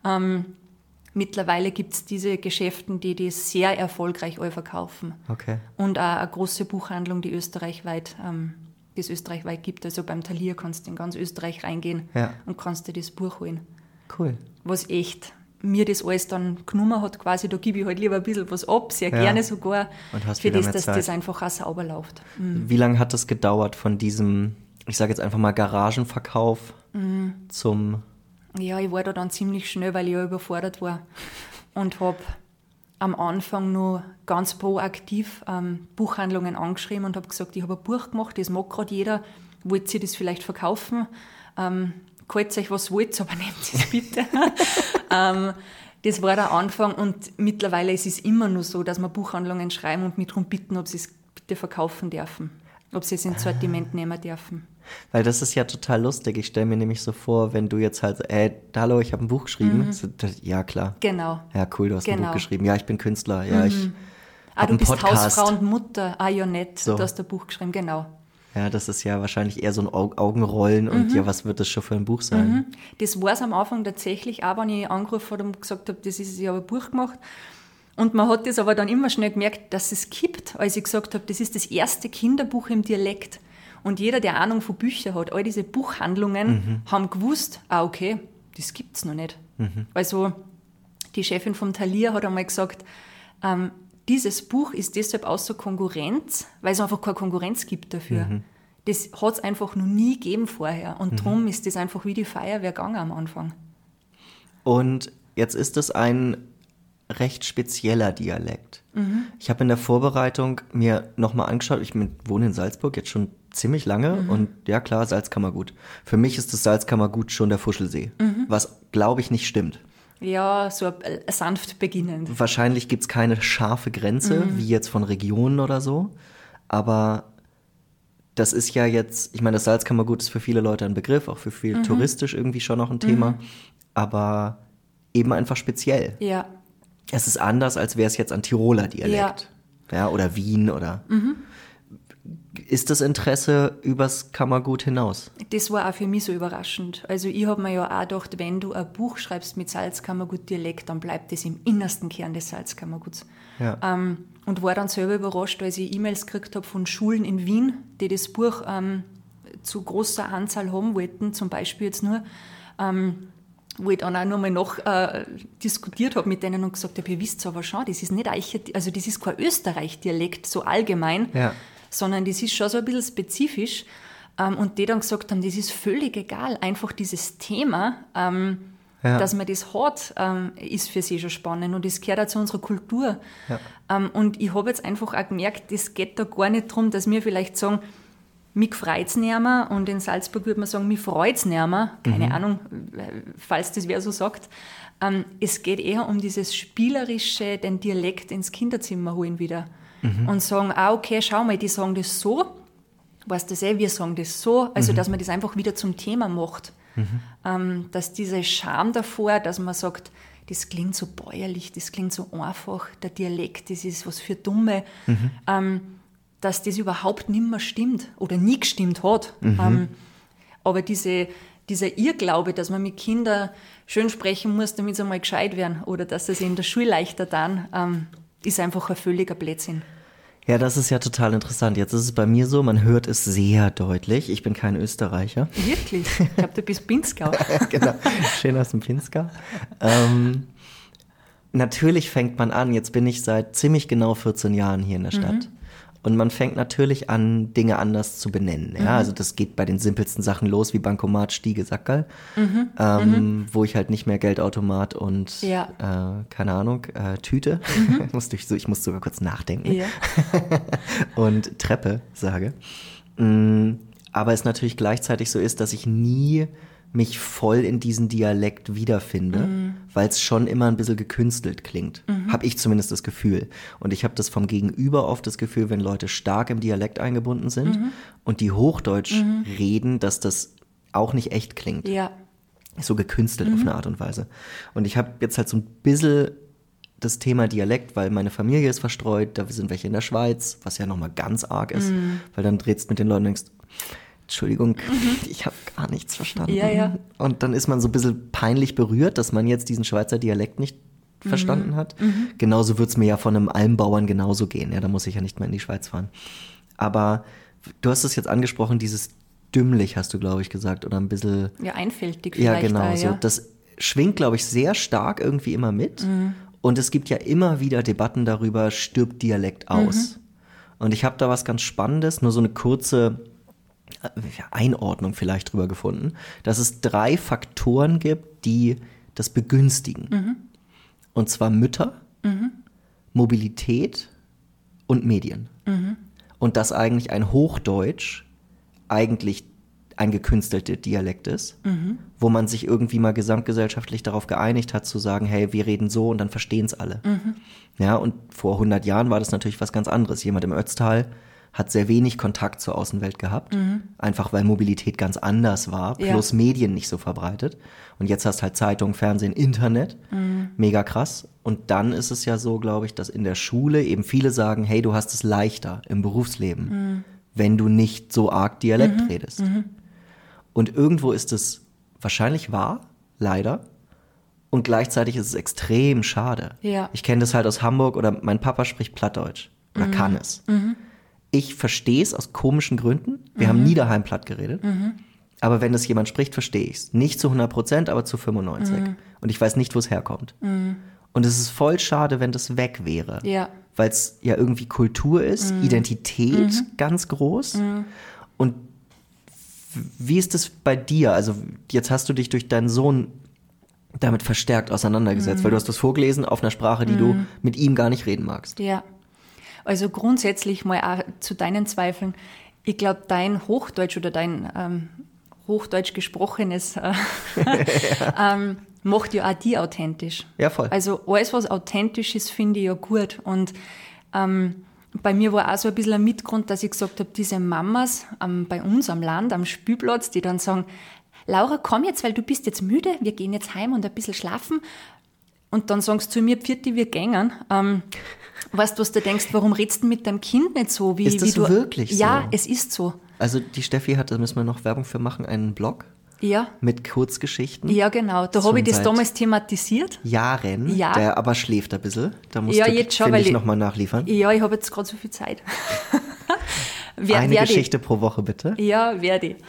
Mittlerweile gibt es diese Geschäften, die sehr erfolgreich all verkaufen. Okay. Und auch eine große Buchhandlung, die das österreichweit gibt. Also beim Thalia kannst du in ganz Österreich reingehen und kannst dir das Buch holen. Cool. Was echt mir das alles dann genommen hat, quasi, da gebe ich halt lieber ein bisschen was ab, sehr gerne sogar, und hast für wieder das, mehr dass Zeit. das einfach auch sauber läuft. Wie lange hat das gedauert von diesem, ich sage jetzt einfach mal Garagenverkauf zum... Ja, ich war da dann ziemlich schnell, weil ich ja überfordert war und habe am Anfang nur ganz proaktiv Buchhandlungen angeschrieben und habe gesagt, ich habe ein Buch gemacht, das mag gerade jeder, wollt ihr das vielleicht verkaufen? Kalt euch, was wollt, aber nehmt es bitte. Das war der Anfang und mittlerweile ist es immer nur so, dass wir Buchhandlungen schreiben und mich darum bitten, ob sie es bitte verkaufen dürfen. ob sie es ins Sortiment nehmen dürfen. Weil das ist ja total lustig. Ich stelle mir nämlich so vor, wenn du jetzt halt, hallo, ich habe ein Buch geschrieben. So, ja, klar. Genau. Ja, cool, du hast ein Buch geschrieben. Ja, ich bin Künstler. Ja, ich du einen bist Podcast. Hausfrau und Mutter. Ja, nicht. So. Du hast ein Buch geschrieben, genau. Ja, das ist ja wahrscheinlich eher so ein Augenrollen und ja, was wird das schon für ein Buch sein? Das war es am Anfang tatsächlich auch, wenn ich angerufen habe und gesagt habe, ich habe ein Buch gemacht. Und man hat das aber dann immer schnell gemerkt, dass es gibt, als ich gesagt habe, das ist das erste Kinderbuch im Dialekt. Und jeder, der Ahnung von Büchern hat, all diese Buchhandlungen haben gewusst, okay, das gibt's noch nicht. Also die Chefin vom Thalia hat einmal gesagt, dieses Buch ist deshalb außer Konkurrenz, weil es einfach keine Konkurrenz gibt dafür. Das hat es einfach noch nie gegeben vorher. Und darum ist das einfach wie die Feuerwehr gegangen am Anfang. Und jetzt ist es ein recht spezieller Dialekt. Ich habe in der Vorbereitung mir nochmal angeschaut, ich wohne in Salzburg jetzt schon ziemlich lange und ja klar, Salzkammergut. Für mich ist das Salzkammergut schon der Fuschelsee, was glaube ich nicht stimmt. Ja, so sanft beginnend. Wahrscheinlich gibt es keine scharfe Grenze, wie jetzt von Regionen oder so, aber das ist ja jetzt, ich meine, das Salzkammergut ist für viele Leute ein Begriff, auch für viel touristisch irgendwie schon noch ein Thema, aber eben einfach speziell. Ja. Es ist anders, als wäre es jetzt ein Tiroler Dialekt. Ja, oder Wien oder... Ist das Interesse übers Kammergut hinaus? Das war auch für mich so überraschend. Also ich habe mir ja auch gedacht, wenn du ein Buch schreibst mit Salzkammergut-Dialekt, dann bleibt das im innersten Kern des Salzkammerguts. Ja. Und war dann selber überrascht, als ich E-Mails gekriegt habe von Schulen in Wien, die das Buch zu großer Anzahl haben wollten, zum Beispiel jetzt nur, wo ich dann auch nochmal diskutiert habe mit denen und gesagt habe, ihr wisst aber schon, das ist nicht also das ist kein Österreich-Dialekt so allgemein, sondern das ist schon so ein bisschen spezifisch. Und die dann gesagt haben, das ist völlig egal, einfach dieses Thema, dass man das hat, ist für sie schon spannend und das gehört auch zu unserer Kultur. Ja. Und ich habe jetzt einfach auch gemerkt, es geht da gar nicht darum, dass wir vielleicht sagen, mich freut's nicht mehr und in Salzburg würde man sagen, mich freut's nicht mehr. Keine Ahnung, falls das wer so sagt. Es geht eher um dieses Spielerische, den Dialekt ins Kinderzimmer holen wieder. Und sagen, okay, schau mal, die sagen das so, weißt du wir sagen das so. Also, dass man das einfach wieder zum Thema macht. Dass dieser Charme davor, dass man sagt, das klingt so bäuerlich, das klingt so einfach, der Dialekt, das ist was für Dumme. Dass das überhaupt nicht mehr stimmt oder nie gestimmt hat. Aber dieser Irrglaube, dass man mit Kindern schön sprechen muss, damit sie einmal gescheit werden oder dass es in der Schule leichter dann, ist einfach ein völliger Blödsinn. Ja, das ist ja total interessant. Jetzt ist es bei mir so, man hört es sehr deutlich. Ich bin kein Österreicher. Wirklich? Ich glaube, du bist Pinzgau. Genau, schön aus dem Pinzgau. Natürlich fängt man an, jetzt bin ich seit ziemlich genau 14 Jahren hier in der Stadt. Und man fängt natürlich an, Dinge anders zu benennen. Ja? Also das geht bei den simpelsten Sachen los, wie Bankomat, Stiege, Sackerl, wo ich halt nicht mehr Geldautomat und, keine Ahnung, Tüte, ich muss sogar kurz nachdenken, und Treppe sage. Aber es natürlich gleichzeitig so ist, dass ich nie mich voll in diesen Dialekt wiederfinde, weil es schon immer ein bisschen gekünstelt klingt. Habe ich zumindest das Gefühl. Und ich habe das vom Gegenüber oft das Gefühl, wenn Leute stark im Dialekt eingebunden sind und die Hochdeutsch reden, dass das auch nicht echt klingt. Ja. So gekünstelt auf eine Art und Weise. Und ich habe jetzt halt so ein bisschen das Thema Dialekt, weil meine Familie ist verstreut, da sind welche in der Schweiz, was ja nochmal ganz arg ist, weil dann drehst du mit den Leuten und denkst, Entschuldigung, ich habe gar nichts verstanden. Ja. Und dann ist man so ein bisschen peinlich berührt, dass man jetzt diesen Schweizer Dialekt nicht verstanden hat. Genauso wird es mir ja von einem Almbauern genauso gehen. Ja, da muss ich ja nicht mehr in die Schweiz fahren. Aber du hast es jetzt angesprochen, dieses dümmlich, hast du, glaube ich, gesagt. Oder ein bisschen... Ja, einfältig vielleicht. Ja, genau. So. Das schwingt, glaube ich, sehr stark irgendwie immer mit. Und es gibt ja immer wieder Debatten darüber, stirbt Dialekt aus. Und ich habe da was ganz Spannendes, nur so eine kurze Einordnung vielleicht drüber gefunden, dass es 3 Faktoren gibt, die das begünstigen. Und zwar Mütter, Mobilität und Medien. Und dass eigentlich ein Hochdeutsch eigentlich ein gekünstelter Dialekt ist, wo man sich irgendwie mal gesamtgesellschaftlich darauf geeinigt hat, zu sagen, hey, wir reden so und dann verstehen es alle. Ja, und vor 100 Jahren war das natürlich was ganz anderes. Jemand im Ötztal hat sehr wenig Kontakt zur Außenwelt gehabt, einfach weil Mobilität ganz anders war, plus Medien nicht so verbreitet. Und jetzt hast halt Zeitung, Fernsehen, Internet, mega krass. Und dann ist es ja so, glaube ich, dass in der Schule eben viele sagen, hey, du hast es leichter im Berufsleben, wenn du nicht so arg Dialekt redest. Und irgendwo ist es wahrscheinlich wahr, leider. Und gleichzeitig ist es extrem schade. Ja. Ich kenne das halt aus Hamburg oder mein Papa spricht Plattdeutsch oder kann es. Ich verstehe es aus komischen Gründen. Wir haben nie daheim platt geredet. Aber wenn es jemand spricht, verstehe ich es. Nicht zu 100%, aber zu 95%. Und ich weiß nicht, wo es herkommt. Und es ist voll schade, wenn das weg wäre. Ja. Weil es ja irgendwie Kultur ist, Identität ganz groß. Und wie ist es bei dir? Also jetzt hast du dich durch deinen Sohn damit verstärkt auseinandergesetzt, weil du hast das vorgelesen auf einer Sprache, die du mit ihm gar nicht reden magst. Ja, also grundsätzlich mal auch zu deinen Zweifeln. Ich glaube, dein Hochdeutsch oder dein Hochdeutsch gesprochenes macht ja auch die authentisch. Ja, voll. Also alles, was authentisch ist, finde ich ja gut. Und bei mir war auch so ein bisschen ein Mitgrund, dass ich gesagt habe, diese Mamas bei uns am Land, am Spielplatz, die dann sagen, Laura, komm jetzt, weil du bist jetzt müde, wir gehen jetzt heim und ein bisschen schlafen. Und dann sagst du zu mir, Pfirti, wir gängen. Weißt du, was du denkst, warum redest du mit deinem Kind nicht so? Ist das wirklich so? Ja, es ist so. Also die Steffi hat, da müssen wir noch Werbung für machen, einen Blog Ja. mit Kurzgeschichten. Ja, genau. Da habe ich das damals thematisiert. Jahren, Ja. der aber schläft ein bisschen. Da musst Ja, du, jetzt schon, finde weil ich, nochmal nachliefern. Ja, ich habe jetzt gerade so viel Zeit. Eine Geschichte pro Woche, bitte. Ja, werde ich.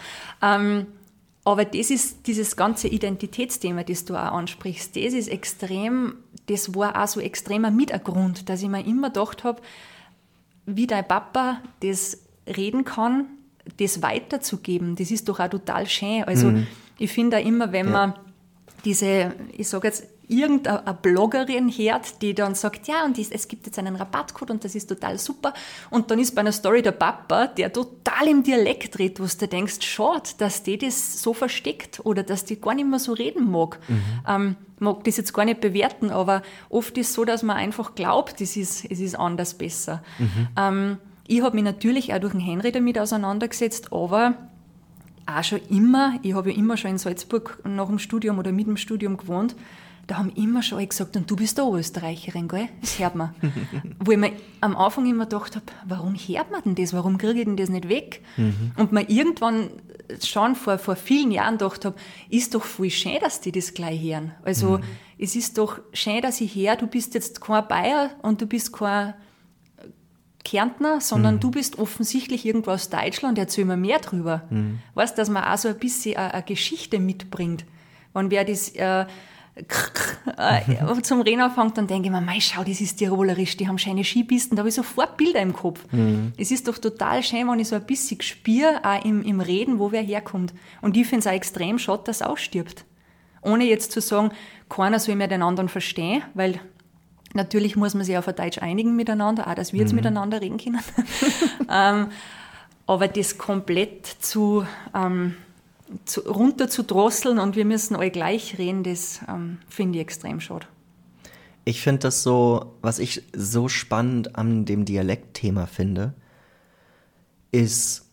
Aber das ist dieses ganze Identitätsthema, das du auch ansprichst, das ist extrem, das war auch so extremer Mitgrund, dass ich mir immer gedacht habe, wie dein Papa das reden kann, das weiterzugeben, das ist doch auch total schön. Also ich finde auch immer, wenn man diese, ich sage jetzt, irgendeine Bloggerin hört, die dann sagt, ja, und es gibt jetzt einen Rabattcode und das ist total super. Und dann ist bei einer Story der Papa, der total im Dialekt redet, wo du denkst, schade, dass die das so versteckt oder dass die gar nicht mehr so reden mag. Mag das jetzt gar nicht bewerten, aber oft ist es so, dass man einfach glaubt, es ist anders besser. Ich habe mich natürlich auch durch den Henry damit auseinandergesetzt, aber auch schon immer, ich habe ja immer schon in Salzburg nach dem Studium oder mit dem Studium gewohnt, da haben immer schon alle gesagt, und du bist eine Österreicherin, gell? Das hört man. Wo ich mir am Anfang immer gedacht habe, warum hört man denn das? Warum kriege ich denn das nicht weg? Und mir irgendwann schon vor vielen Jahren gedacht habe, ist doch voll schön, dass die das gleich hören. Also es ist doch schön, dass ich höre, du bist jetzt kein Bayer und du bist kein Kärntner, sondern du bist offensichtlich irgendwo aus Deutschland, erzähl mir mehr drüber. Weißt, dass man auch so ein bisschen eine Geschichte mitbringt. Wenn wer das zum Reden anfängt, dann denke ich mir, mei, schau, das ist tirolerisch, die haben schöne Skipisten, da habe ich sofort Bilder im Kopf. Es ist doch total schön, wenn ich so ein bisschen spüre, auch im Reden, wo wer herkommt. Und ich finde es auch extrem schade, dass es ausstirbt. Ohne jetzt zu sagen, keiner soll mehr den anderen verstehen, weil natürlich muss man sich auf Deutsch einigen miteinander, auch dass wir jetzt miteinander reden können. Aber das komplett runter zu drosseln und wir müssen alle gleich reden, das finde ich extrem schade. Ich finde das so, was ich so spannend an dem Dialektthema finde, ist,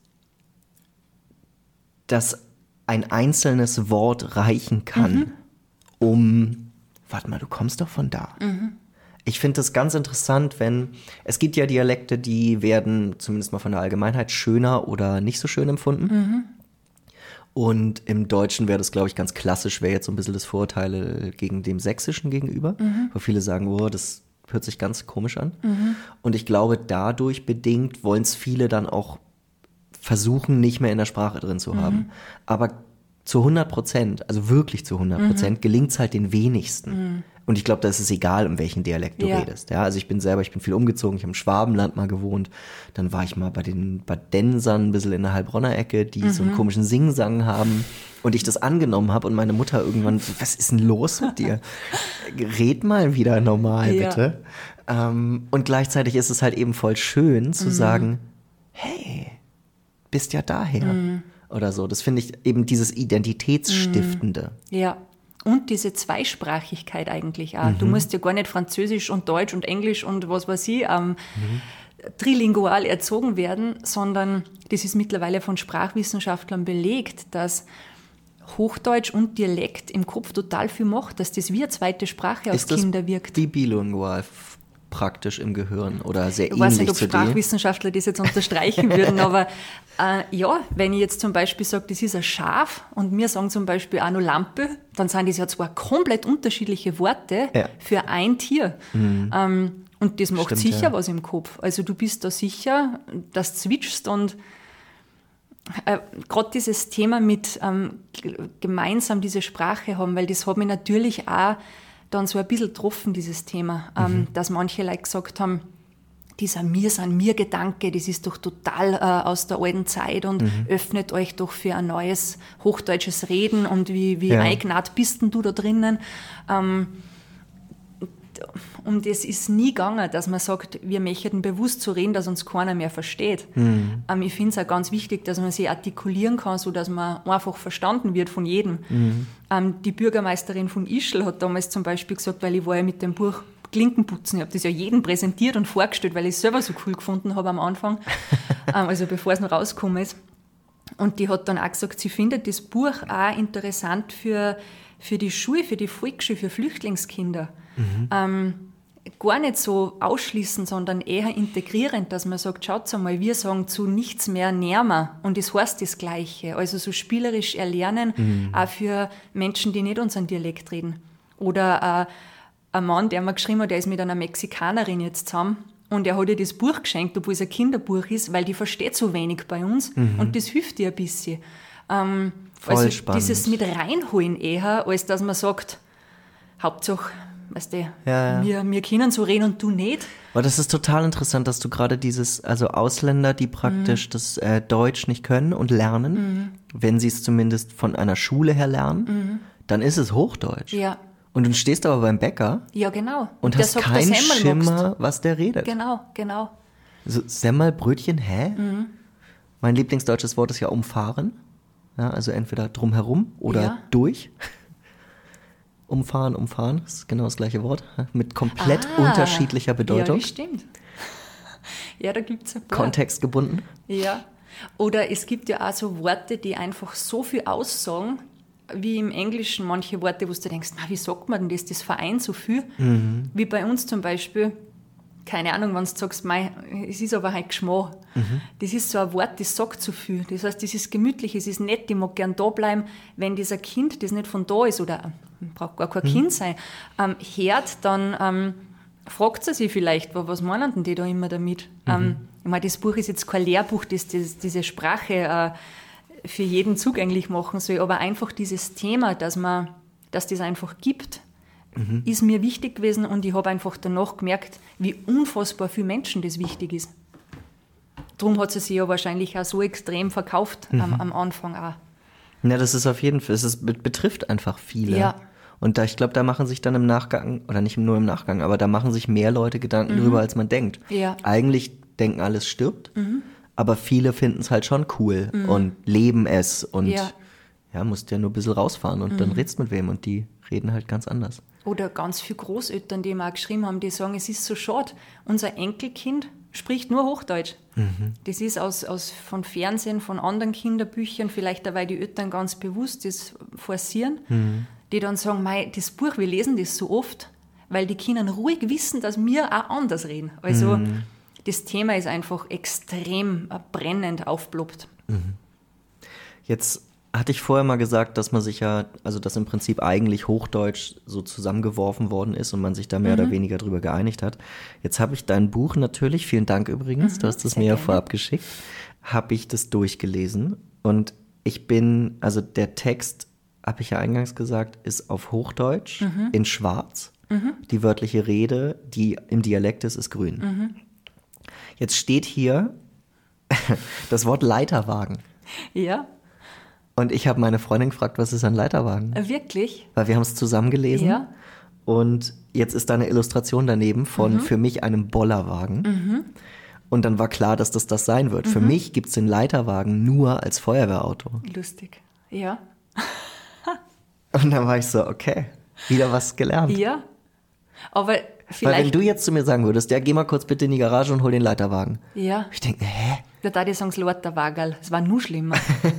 dass ein einzelnes Wort reichen kann, warte mal, du kommst doch von da. Ich finde das ganz interessant, es gibt ja Dialekte, die werden zumindest mal von der Allgemeinheit schöner oder nicht so schön empfunden. Und im Deutschen wäre das, glaube ich, ganz klassisch, wäre jetzt so ein bisschen das Vorurteil gegen dem Sächsischen gegenüber, wo viele sagen, oh, das hört sich ganz komisch an. Und ich glaube, dadurch bedingt wollen es viele dann auch versuchen, nicht mehr in der Sprache drin zu haben. Aber zu 100%, also wirklich zu 100%, gelingt es halt den wenigsten. Und ich glaube, da ist es egal, um welchen Dialekt du redest. Ja, also ich bin viel umgezogen, ich habe im Schwabenland mal gewohnt. Dann war ich mal bei den Badensern ein bisschen in der Heilbronner Ecke, die so einen komischen Singsang haben. Und ich das angenommen habe und meine Mutter irgendwann, was ist denn los mit dir? Red mal wieder normal, bitte. Und gleichzeitig ist es halt eben voll schön zu sagen, hey, bist ja daher. Oder so. Das finde ich eben dieses Identitätsstiftende. Ja. Und diese Zweisprachigkeit eigentlich auch. Du musst ja gar nicht Französisch und Deutsch und Englisch und was weiß ich. trilingual erzogen werden, sondern das ist mittlerweile von Sprachwissenschaftlern belegt, dass Hochdeutsch und Dialekt im Kopf total viel macht, dass das wie eine zweite Sprache aus Kindern wirkt. Wie bilingual praktisch im Gehirn oder sehr ähnlich Ich weiß nicht, ob zu dir? Sprachwissenschaftler das jetzt unterstreichen würden, aber ja, wenn ich jetzt zum Beispiel sage, das ist ein Schaf und wir sagen zum Beispiel auch noch Lampe, dann sind das ja zwei komplett unterschiedliche Worte für ein Tier. Und das macht sicher was im Kopf. Also du bist da sicher, dass du switchst und gerade dieses Thema mit gemeinsam diese Sprache haben, weil das hat mich natürlich auch dann so ein bisschen getroffen, dieses Thema, dass manche Leute gesagt haben, dieser Mir-Gedanke, das ist doch total aus der alten Zeit und öffnet euch doch für ein neues hochdeutsches Reden und wie eingenäht bist denn du da drinnen? Um das ist nie gegangen, dass man sagt, wir möchten bewusst so reden, dass uns keiner mehr versteht. Ich finde es auch ganz wichtig, dass man sich artikulieren kann, so dass man einfach verstanden wird von jedem. Die Bürgermeisterin von Ischl hat damals zum Beispiel gesagt, weil ich war ja mit dem Buch Klinkenputzen, ich habe das ja jedem präsentiert und vorgestellt, weil ich es selber so cool gefunden habe am Anfang, also bevor es noch rausgekommen ist. Und die hat dann auch gesagt, sie findet das Buch auch interessant für die Schule, für die Volksschule, für Flüchtlingskinder. Gar nicht so ausschließen, sondern eher integrierend, dass man sagt, schaut einmal, wir sagen zu nichts mehr Närmer und das heißt das Gleiche. Also so spielerisch erlernen, auch für Menschen, die nicht unseren Dialekt reden. Oder ein Mann, der mir geschrieben hat, der ist mit einer Mexikanerin jetzt zusammen und er hat ihr das Buch geschenkt, obwohl es ein Kinderbuch ist, weil die versteht so wenig bei uns und das hilft ihr ein bisschen. Also spannend. Dieses mit reinholen eher, als dass man sagt, Hauptsache, weißt du, wir können so reden und du nicht. Aber das ist total interessant, dass du gerade also Ausländer, die praktisch das Deutsch nicht können und lernen, wenn sie es zumindest von einer Schule her lernen, dann ist es Hochdeutsch. Ja. Und du stehst aber beim Bäcker und hast keinen Schimmer, was der redet. Genau. Also Semmel, Brötchen, hä? Mein Lieblingsdeutsches Wort ist ja umfahren. Ja, also entweder drumherum oder durch. Umfahren, das ist genau das gleiche Wort. Mit komplett unterschiedlicher Bedeutung. Ja, das stimmt. Ja, da gibt es ein paar. Kontextgebunden. Ja. Oder es gibt ja auch so Worte, die einfach so viel aussagen, wie im Englischen manche Worte, wo du denkst, wie sagt man denn das? Das vereint so viel. Wie bei uns zum Beispiel, keine Ahnung, wenn du sagst, es ist aber halt Geschmack. Das ist so ein Wort, das sagt so viel. Das heißt, das ist gemütlich, es ist nett, ich mag gern da bleiben. Wenn dieser Kind, das nicht von da ist, oder braucht gar kein Kind sein, hört, dann fragt sie sich vielleicht, was meinen denn die da immer damit? Ich meine, das Buch ist jetzt kein Lehrbuch, das diese Sprache für jeden zugänglich machen soll, aber einfach dieses Thema, dass das einfach gibt, ist mir wichtig gewesen und ich habe einfach danach gemerkt, wie unfassbar für Menschen das wichtig ist. Darum hat sie sich ja wahrscheinlich auch so extrem verkauft am Anfang auch. Ja, das ist auf jeden Fall, betrifft einfach viele. Ja. Und ich glaube, da machen sich dann im Nachgang, oder nicht nur im Nachgang, aber da machen sich mehr Leute Gedanken drüber, als man denkt. Ja. Eigentlich denken, alles stirbt, aber viele finden es halt schon cool und leben es und musst ja nur ein bisschen rausfahren und dann redst mit wem und die reden halt ganz anders. Oder ganz viele Großeltern, die mir auch geschrieben haben, die sagen, es ist so schade, unser Enkelkind spricht nur Hochdeutsch. Das ist von Fernsehen, von anderen Kinderbüchern, vielleicht auch, weil die Eltern ganz bewusst das forcieren, die dann sagen, das Buch, wir lesen das so oft, weil die Kinder ruhig wissen, dass wir auch anders reden. Also das Thema ist einfach extrem brennend aufploppt. Jetzt hatte ich vorher mal gesagt, dass man sich dass im Prinzip eigentlich Hochdeutsch so zusammengeworfen worden ist und man sich da mehr oder weniger drüber geeinigt hat. Jetzt habe ich dein Buch natürlich, vielen Dank übrigens, du hast es mir ja vorab geschickt, habe ich das durchgelesen und der Text, habe ich ja eingangs gesagt, ist auf Hochdeutsch in Schwarz. Die wörtliche Rede, die im Dialekt ist grün. Jetzt steht hier das Wort Leiterwagen. Ja. Und ich habe meine Freundin gefragt, was ist ein Leiterwagen? Wirklich? Weil wir haben es zusammen gelesen. Ja. Und jetzt ist da eine Illustration daneben von für mich einem Bollerwagen. Und dann war klar, dass das sein wird. Für mich gibt es den Leiterwagen nur als Feuerwehrauto. Lustig. Ja. Und dann war ich so, okay, wieder was gelernt. Ja. Aber vielleicht... Weil wenn du jetzt zu mir sagen würdest, ja, geh mal kurz bitte in die Garage und hol den Leiterwagen. Ja. Ich denke, hä? Da darf ich sagen, das Leiterwagerl. Es war nur schlimmer.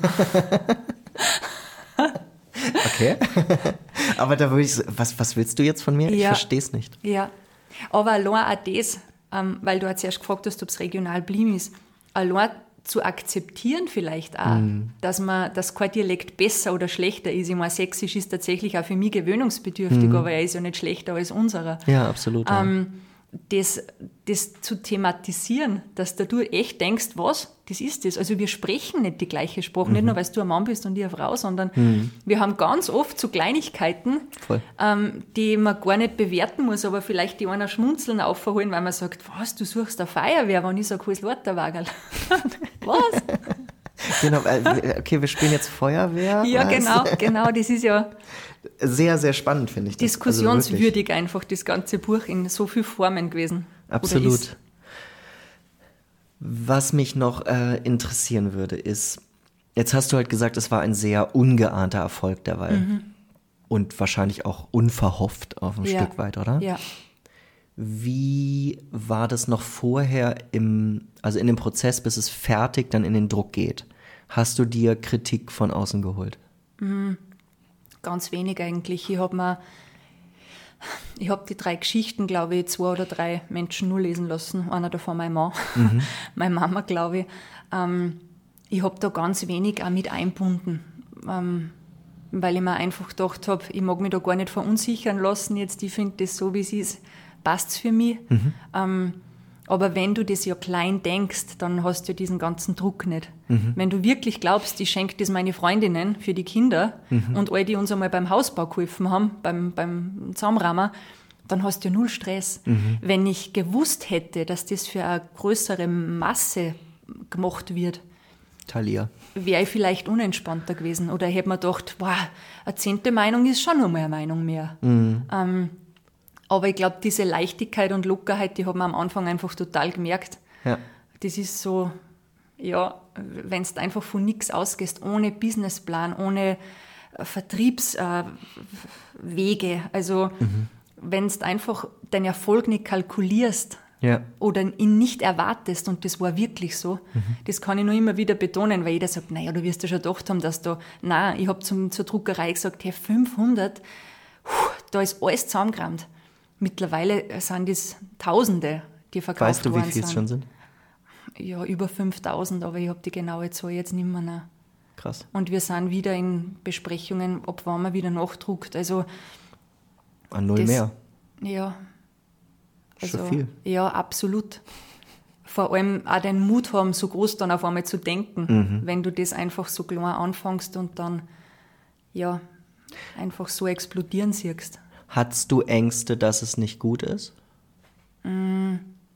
Okay. Aber da würde ich so, was willst du jetzt von mir? Ich verstehe es nicht. Ja. Aber allein auch das, weil du zuerst gefragt hast, ob es regional blieben ist, allein zu akzeptieren vielleicht auch, dass kein Dialekt besser oder schlechter ist. Ich meine, Sächsisch ist tatsächlich auch für mich gewöhnungsbedürftig, aber er ist ja nicht schlechter als unserer. Ja, absolut. Das zu thematisieren, dass du echt denkst, was, das ist das. Also wir sprechen nicht die gleiche Sprache, nicht nur, weil du ein Mann bist und ich eine Frau, sondern wir haben ganz oft so Kleinigkeiten, die man gar nicht bewerten muss, aber vielleicht die einer schmunzeln aufholen, weil man sagt, was, du suchst eine Feuerwehr, wenn ich sage, hol's Leiterwagerl. Was? Genau, okay, wir spielen jetzt Feuerwehr. Ja, genau, das ist ja... Sehr, sehr spannend, finde ich. Das. Diskussionswürdig also einfach, das ganze Buch in so vielen Formen gewesen. Absolut. Was mich noch interessieren würde, ist, jetzt hast du halt gesagt, es war ein sehr ungeahnter Erfolg derweil. Und wahrscheinlich auch unverhofft auf ein Stück weit, oder? Ja. Wie war das noch vorher in dem Prozess, bis es fertig dann in den Druck geht? Hast du dir Kritik von außen geholt? Ganz wenig eigentlich. Ich habe die 3 Geschichten, glaube ich, 2 oder 3 Menschen nur lesen lassen. Einer davon mein Mann, meine Mama, glaube ich. Ich habe da ganz wenig auch mit einbunden, weil ich mir einfach gedacht habe, ich mag mich da gar nicht verunsichern lassen jetzt. Ich finde das so, wie es ist, passt es für mich. Aber wenn du das ja klein denkst, dann hast du diesen ganzen Druck nicht. Wenn du wirklich glaubst, ich schenke das meine Freundinnen für die Kinder und all die uns einmal beim Hausbau geholfen haben, beim Zusammenrahmen, dann hast du ja null Stress. Wenn ich gewusst hätte, dass das für eine größere Masse gemacht wird, wäre ich vielleicht unentspannter gewesen. Oder hätte mir gedacht, wow, eine 10. Meinung ist schon nochmal eine Meinung mehr. Aber ich glaube, diese Leichtigkeit und Lockerheit, die hat man am Anfang einfach total gemerkt. Ja. Das ist so, ja, wenn du einfach von nichts ausgehst, ohne Businessplan, ohne Vertriebswege. Also wenn du einfach den Erfolg nicht kalkulierst oder ihn nicht erwartest, und das war wirklich so, das kann ich nur immer wieder betonen, weil jeder sagt, naja, du wirst ja schon gedacht haben, dass da, nein, ich habe zur Druckerei gesagt, hey, 500, da ist alles zusammengerammt. Mittlerweile sind es Tausende, die verkauft worden sind. Weißt du, wie viele es schon sind? Ja, über 5.000, aber ich habe die genaue Zahl jetzt nicht mehr. Noch. Krass. Und wir sind wieder in Besprechungen, ob wann man wieder nachdruckt. Also, an 0 mehr? Ja. Also, schon viel. Ja, absolut. Vor allem auch den Mut haben, so groß dann auf einmal zu denken, wenn du das einfach so klein anfängst und dann ja einfach so explodieren siehst. Hattest du Ängste, dass es nicht gut ist? Nein,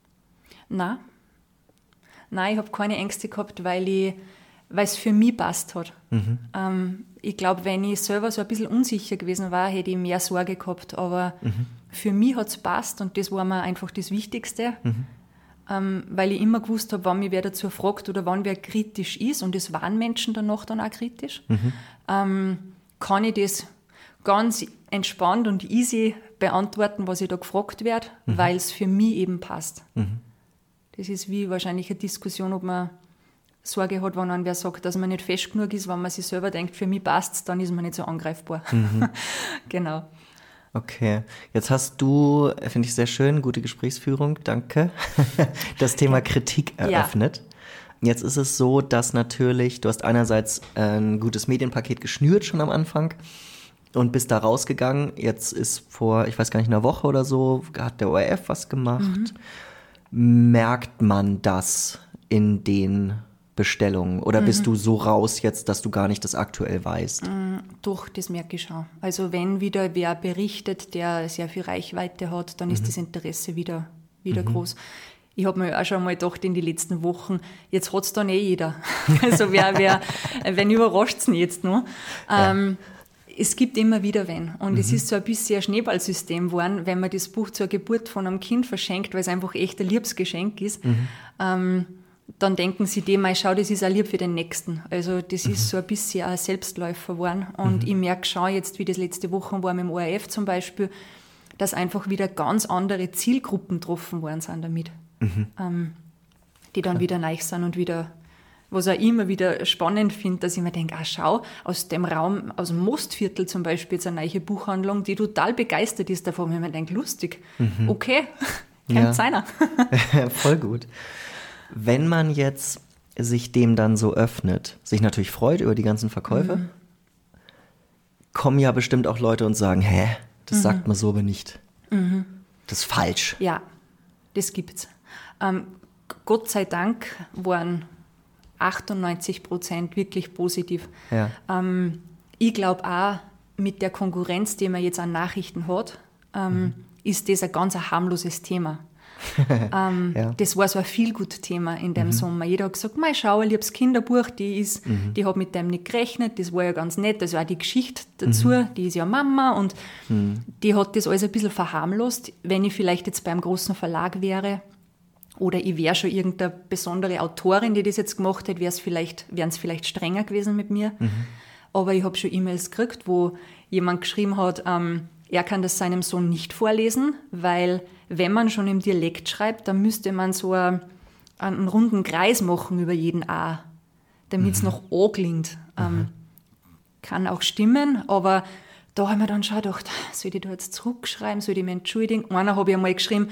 ich habe keine Ängste gehabt, weil es für mich passt hat. Ich glaube, wenn ich selber so ein bisschen unsicher gewesen war, hätte ich mehr Sorge gehabt. Aber für mich hat es passt und das war mir einfach das Wichtigste. Weil ich immer gewusst habe, wann mich wer dazu fragt oder wann wer kritisch ist. Und es waren Menschen danach dann auch kritisch. Kann ich das ganz entspannt und easy beantworten, was ich da gefragt werde, weil es für mich eben passt. Das ist wie wahrscheinlich eine Diskussion, ob man Sorge hat, wenn wer sagt, dass man nicht fest genug ist, wenn man sich selber denkt, für mich passt es, dann ist man nicht so angreifbar. Genau. Okay, jetzt hast du, finde ich sehr schön, gute Gesprächsführung, danke, das Thema Kritik eröffnet. Ja. Jetzt ist es so, dass natürlich, du hast einerseits ein gutes Medienpaket geschnürt schon am Anfang, und bist da rausgegangen. Jetzt ist vor, ich weiß gar nicht, einer Woche oder so, hat der ORF was gemacht. Merkt man das in den Bestellungen? Oder bist du so raus jetzt, dass du gar nicht das aktuell weißt? Doch, das merke ich schon. Also wenn wieder wer berichtet, der sehr viel Reichweite hat, dann ist das Interesse wieder groß. Ich habe mir auch schon mal gedacht in den letzten Wochen, jetzt hat es dann jeder. Also wen überrascht es denn jetzt noch? Es gibt immer wieder wen. Und es ist so ein bisschen ein Schneeballsystem geworden, wenn man das Buch zur Geburt von einem Kind verschenkt, weil es einfach echt ein Liebesgeschenk ist, dann denken sie dem, schau, das ist auch lieb für den Nächsten. Also das ist so ein bisschen ein Selbstläufer geworden. Und ich merke schon jetzt, wie das letzte Woche war mit dem ORF zum Beispiel, dass einfach wieder ganz andere Zielgruppen getroffen worden sind damit, die dann wieder neu sind und wieder, was auch immer wieder spannend finde, dass ich mir denke, schau, aus dem Raum, aus dem Mostviertel zum Beispiel, jetzt eine neue Buchhandlung, die total begeistert ist davon, wenn man denkt, lustig, okay, kennt seiner. Voll gut. Wenn man jetzt sich dem dann so öffnet, sich natürlich freut über die ganzen Verkäufe, kommen ja bestimmt auch Leute und sagen, das sagt man so aber nicht. Das ist falsch. Ja, das gibt's. Gott sei Dank waren 98% wirklich positiv. Ja. Ich glaube auch, mit der Konkurrenz, die man jetzt an Nachrichten hat, ist das ein ganz harmloses Thema. Das war so ein Feelgood-Thema in dem Sommer. Jeder hat gesagt, schau, ein liebes Kinderbuch, die hat mit dem nicht gerechnet, das war ja ganz nett. Also auch die Geschichte dazu, die ist ja Mama und die hat das alles ein bisschen verharmlost. Wenn ich vielleicht jetzt beim großen Verlag wäre oder ich wäre schon irgendeine besondere Autorin, die das jetzt gemacht hätte, wären es vielleicht strenger gewesen mit mir. Aber ich habe schon E-Mails gekriegt, wo jemand geschrieben hat, er kann das seinem Sohn nicht vorlesen, weil wenn man schon im Dialekt schreibt, dann müsste man so einen runden Kreis machen über jeden A, damit es noch A klingt. Kann auch stimmen, aber da haben wir dann schon gedacht, soll ich da jetzt zurückschreiben, soll ich mich entschuldigen? Einer habe ich einmal geschrieben,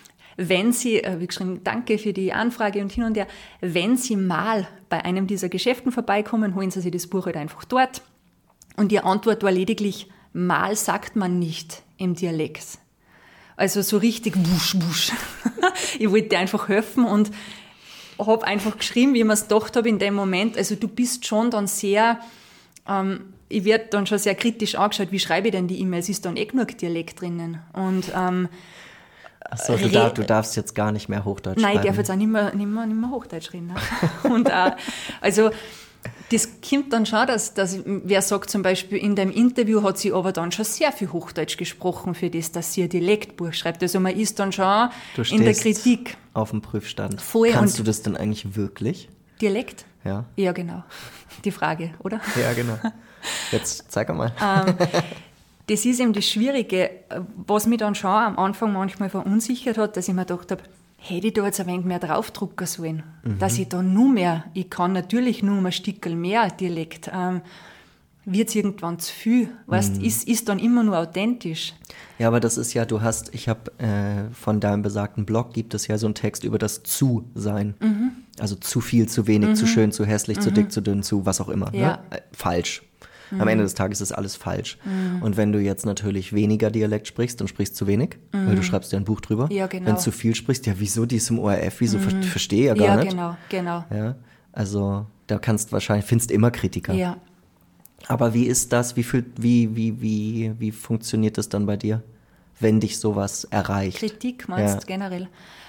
danke für die Anfrage und hin und her, wenn Sie mal bei einem dieser Geschäften vorbeikommen, holen Sie sich das Buch halt einfach dort. Und die Antwort war lediglich, mal sagt man nicht im Dialekt. Also so richtig wusch, wusch. Ich wollte einfach helfen und habe einfach geschrieben, wie ich mir es gedacht habe in dem Moment. Also du bist schon dann sehr, ich werde dann schon sehr kritisch angeschaut, wie schreibe ich denn die E-Mails, ist dann genug Dialekt drinnen. Und Achso, du darfst jetzt gar nicht mehr Hochdeutsch schreiben. Nein, ich darf jetzt auch nicht mehr Hochdeutsch reden. Ne? Und also das kommt dann schon, dass wer sagt zum Beispiel, in dem Interview hat sie aber dann schon sehr viel Hochdeutsch gesprochen für das, dass sie ein Dialektbuch schreibt. Also man ist dann schon in der Kritik. Auf dem Prüfstand. Voll. Kannst du das denn eigentlich wirklich? Dialekt? Ja. Ja, genau. Die Frage, oder? Ja, genau. Jetzt zeig mal. Das ist eben das Schwierige, was mich dann schon am Anfang manchmal verunsichert hat, dass ich mir gedacht habe, hätte ich da jetzt ein wenig mehr draufdrucken sollen, dass ich da ich kann natürlich nur ein Stückel mehr Dialekt, wird es irgendwann zu viel, weißt, ist dann immer nur authentisch. Ja, aber das ist ja, ich habe von deinem besagten Blog gibt es ja so einen Text über das Zu-Sein. Also zu viel, zu wenig, zu schön, zu hässlich, zu dick, zu dünn, zu was auch immer. Ja. Ne? Falsch. Am Ende des Tages ist alles falsch. Und wenn du jetzt natürlich weniger Dialekt sprichst, dann sprichst du zu wenig, weil du schreibst ja ein Buch drüber. Ja, genau. Wenn du zu viel sprichst, ja, wieso, die ist im ORF, wieso, verstehe ja gar nicht. Ja, genau. Ja, also da findest immer Kritiker. Ja. Aber wie ist das, wie funktioniert das dann bei dir, wenn dich sowas erreicht? Kritik meinst du generell?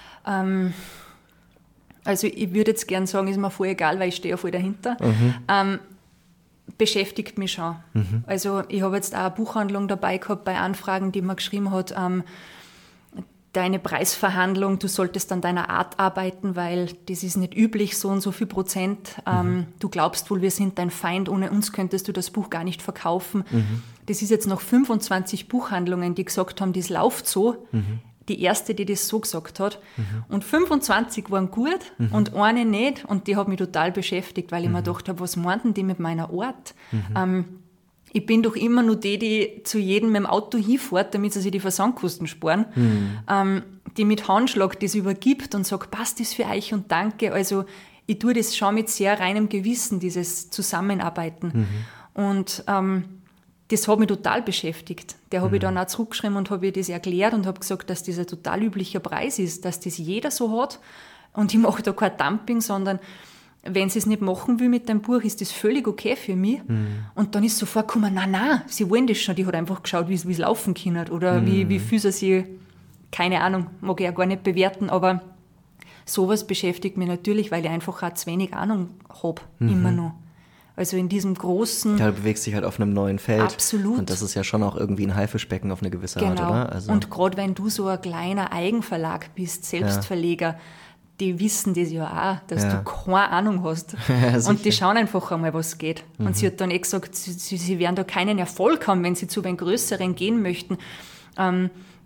Also ich würde jetzt gern sagen, ist mir voll egal, weil ich stehe ja voll dahinter. Beschäftigt mich schon. Also ich habe jetzt auch eine Buchhandlung dabei gehabt bei Anfragen, die man geschrieben hat, deine Preisverhandlung, du solltest an deiner Art arbeiten, weil das ist nicht üblich, so und so viel Prozent. Du glaubst wohl, wir sind dein Feind, ohne uns könntest du das Buch gar nicht verkaufen. Das ist jetzt noch 25 Buchhandlungen, die gesagt haben, das läuft so. Die erste, die das so gesagt hat. Und 25 waren gut und eine nicht. Und die hat mich total beschäftigt, weil ich mir gedacht habe, was meinten die mit meiner Art? Ich bin doch immer nur die zu jedem mit dem Auto hinfährt, damit sie sich die Versandkosten sparen. Die mit Handschlag das übergibt und sagt, passt das für euch und danke. Also ich tue das schon mit sehr reinem Gewissen, dieses Zusammenarbeiten. Und das hat mich total beschäftigt. Der habe ich dann auch zurückgeschrieben und habe ihr das erklärt und habe gesagt, dass das ein total üblicher Preis ist, dass das jeder so hat. Und ich mache da kein Dumping, sondern wenn sie es nicht machen will mit dem Buch, ist das völlig okay für mich. Und dann ist sofort gekommen, nein, sie wollen das schon. Die hat einfach geschaut, wie es laufen kann oder wie viel sie, keine Ahnung, mag ich ja gar nicht bewerten, aber sowas beschäftigt mich natürlich, weil ich einfach auch zu wenig Ahnung habe, immer noch. Also in diesem großen... Ja, du bewegst dich halt auf einem neuen Feld. Absolut. Und das ist ja schon auch irgendwie ein Haifischbecken auf eine gewisse Art, oder? Also und gerade wenn du so ein kleiner Eigenverlag bist, Selbstverleger, die wissen das ja auch, dass du keine Ahnung hast. Und die schauen einfach einmal, was geht. Und sie hat dann gesagt, sie werden da keinen Erfolg haben, wenn sie zu einem Größeren gehen möchten.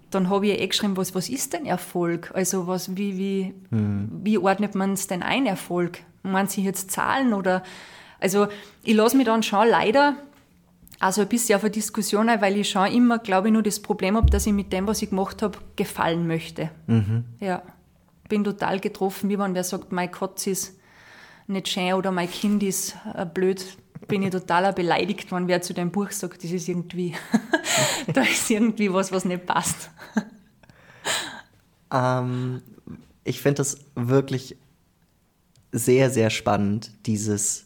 dann habe ich geschrieben, was ist denn Erfolg? Also wie ordnet man es denn ein, Erfolg? Meint Sie jetzt Zahlen oder... Also ich lasse mich dann schon leider also ein bisschen auf eine Diskussion ein, weil ich schon immer, glaube ich, nur das Problem habe, dass ich mit dem, was ich gemacht habe, gefallen möchte. Ja, bin total getroffen, wie wenn wer sagt, mein Katz ist nicht schön oder mein Kind ist blöd, bin ich total beleidigt, wenn wer zu dem Buch sagt, das ist irgendwie, da ist irgendwie was nicht passt. Ich finde das wirklich sehr, sehr spannend, dieses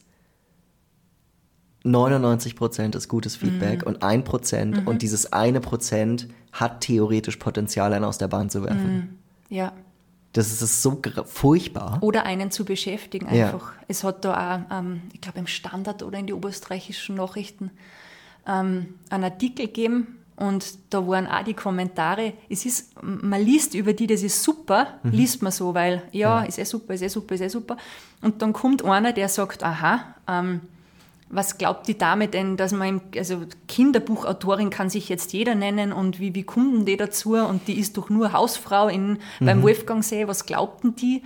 99% ist gutes Feedback und 1% und dieses 1% hat theoretisch Potenzial, einen aus der Bahn zu werfen. Ja. Das ist so furchtbar. Oder einen zu beschäftigen einfach. Ja. Es hat da auch, ich glaube im Standard oder in die oberösterreichischen Nachrichten, einen Artikel gegeben und da waren auch die Kommentare, man liest über die, das ist super, liest man so, weil ist super. Und dann kommt einer, der sagt, was glaubt die Dame denn, dass man, also Kinderbuchautorin kann sich jetzt jeder nennen und wie kommen die dazu und die ist doch nur Hausfrau beim Wolfgangsee, was glaubten die?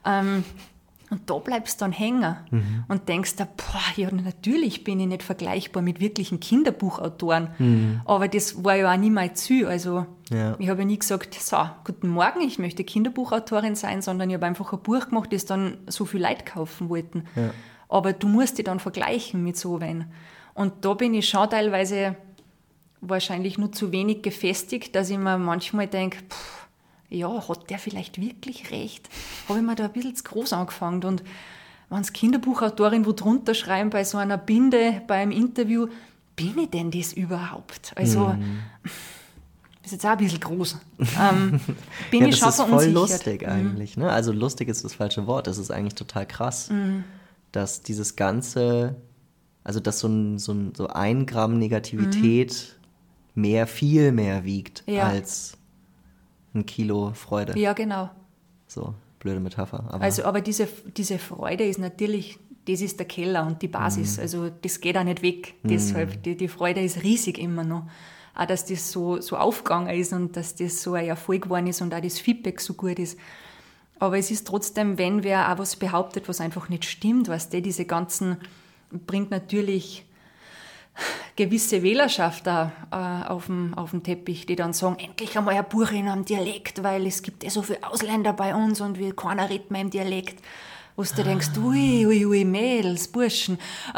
Und da bleibst du dann hängen und denkst dir, natürlich bin ich nicht vergleichbar mit wirklichen Kinderbuchautoren, aber das war ja auch nie mein Ziel, also ich habe ja nie gesagt, so, guten Morgen, ich möchte Kinderbuchautorin sein, sondern ich habe einfach ein Buch gemacht, das dann so viel Leute kaufen wollten. Ja. Aber du musst dich dann vergleichen mit so wen. Und da bin ich schon teilweise wahrscheinlich nur zu wenig gefestigt, dass ich mir manchmal denke, hat der vielleicht wirklich recht? Habe ich mir da ein bisschen zu groß angefangen. Und wenn es Kinderbuchautorin wo drunter schreiben bei so einer Binde, beim Interview, bin ich denn das überhaupt? Also, das ist jetzt auch ein bisschen groß. Bin ich schon verunsichert. Das ist voll lustig eigentlich. Ne? Also lustig ist das falsche Wort, das ist eigentlich total krass. Dass dieses Ganze, also dass so ein Gramm Negativität viel mehr wiegt als ein Kilo Freude. Ja, genau. So, blöde Metapher. Aber diese Freude ist natürlich, das ist der Keller und die Basis. Also das geht auch nicht weg. Deshalb, die Freude ist riesig immer noch. Auch, dass das so aufgegangen ist und dass das so ein Erfolg geworden ist und auch das Feedback so gut ist. Aber es ist trotzdem, wenn wer auch was behauptet, was einfach nicht stimmt, diese ganzen, bringt natürlich gewisse Wählerschaft da auf den Teppich, die dann sagen, endlich einmal ein Buch in einem Dialekt, weil es gibt so viele Ausländer bei uns und keiner redet mehr im Dialekt. Wo du denkst, ui, Mädels, Burschen.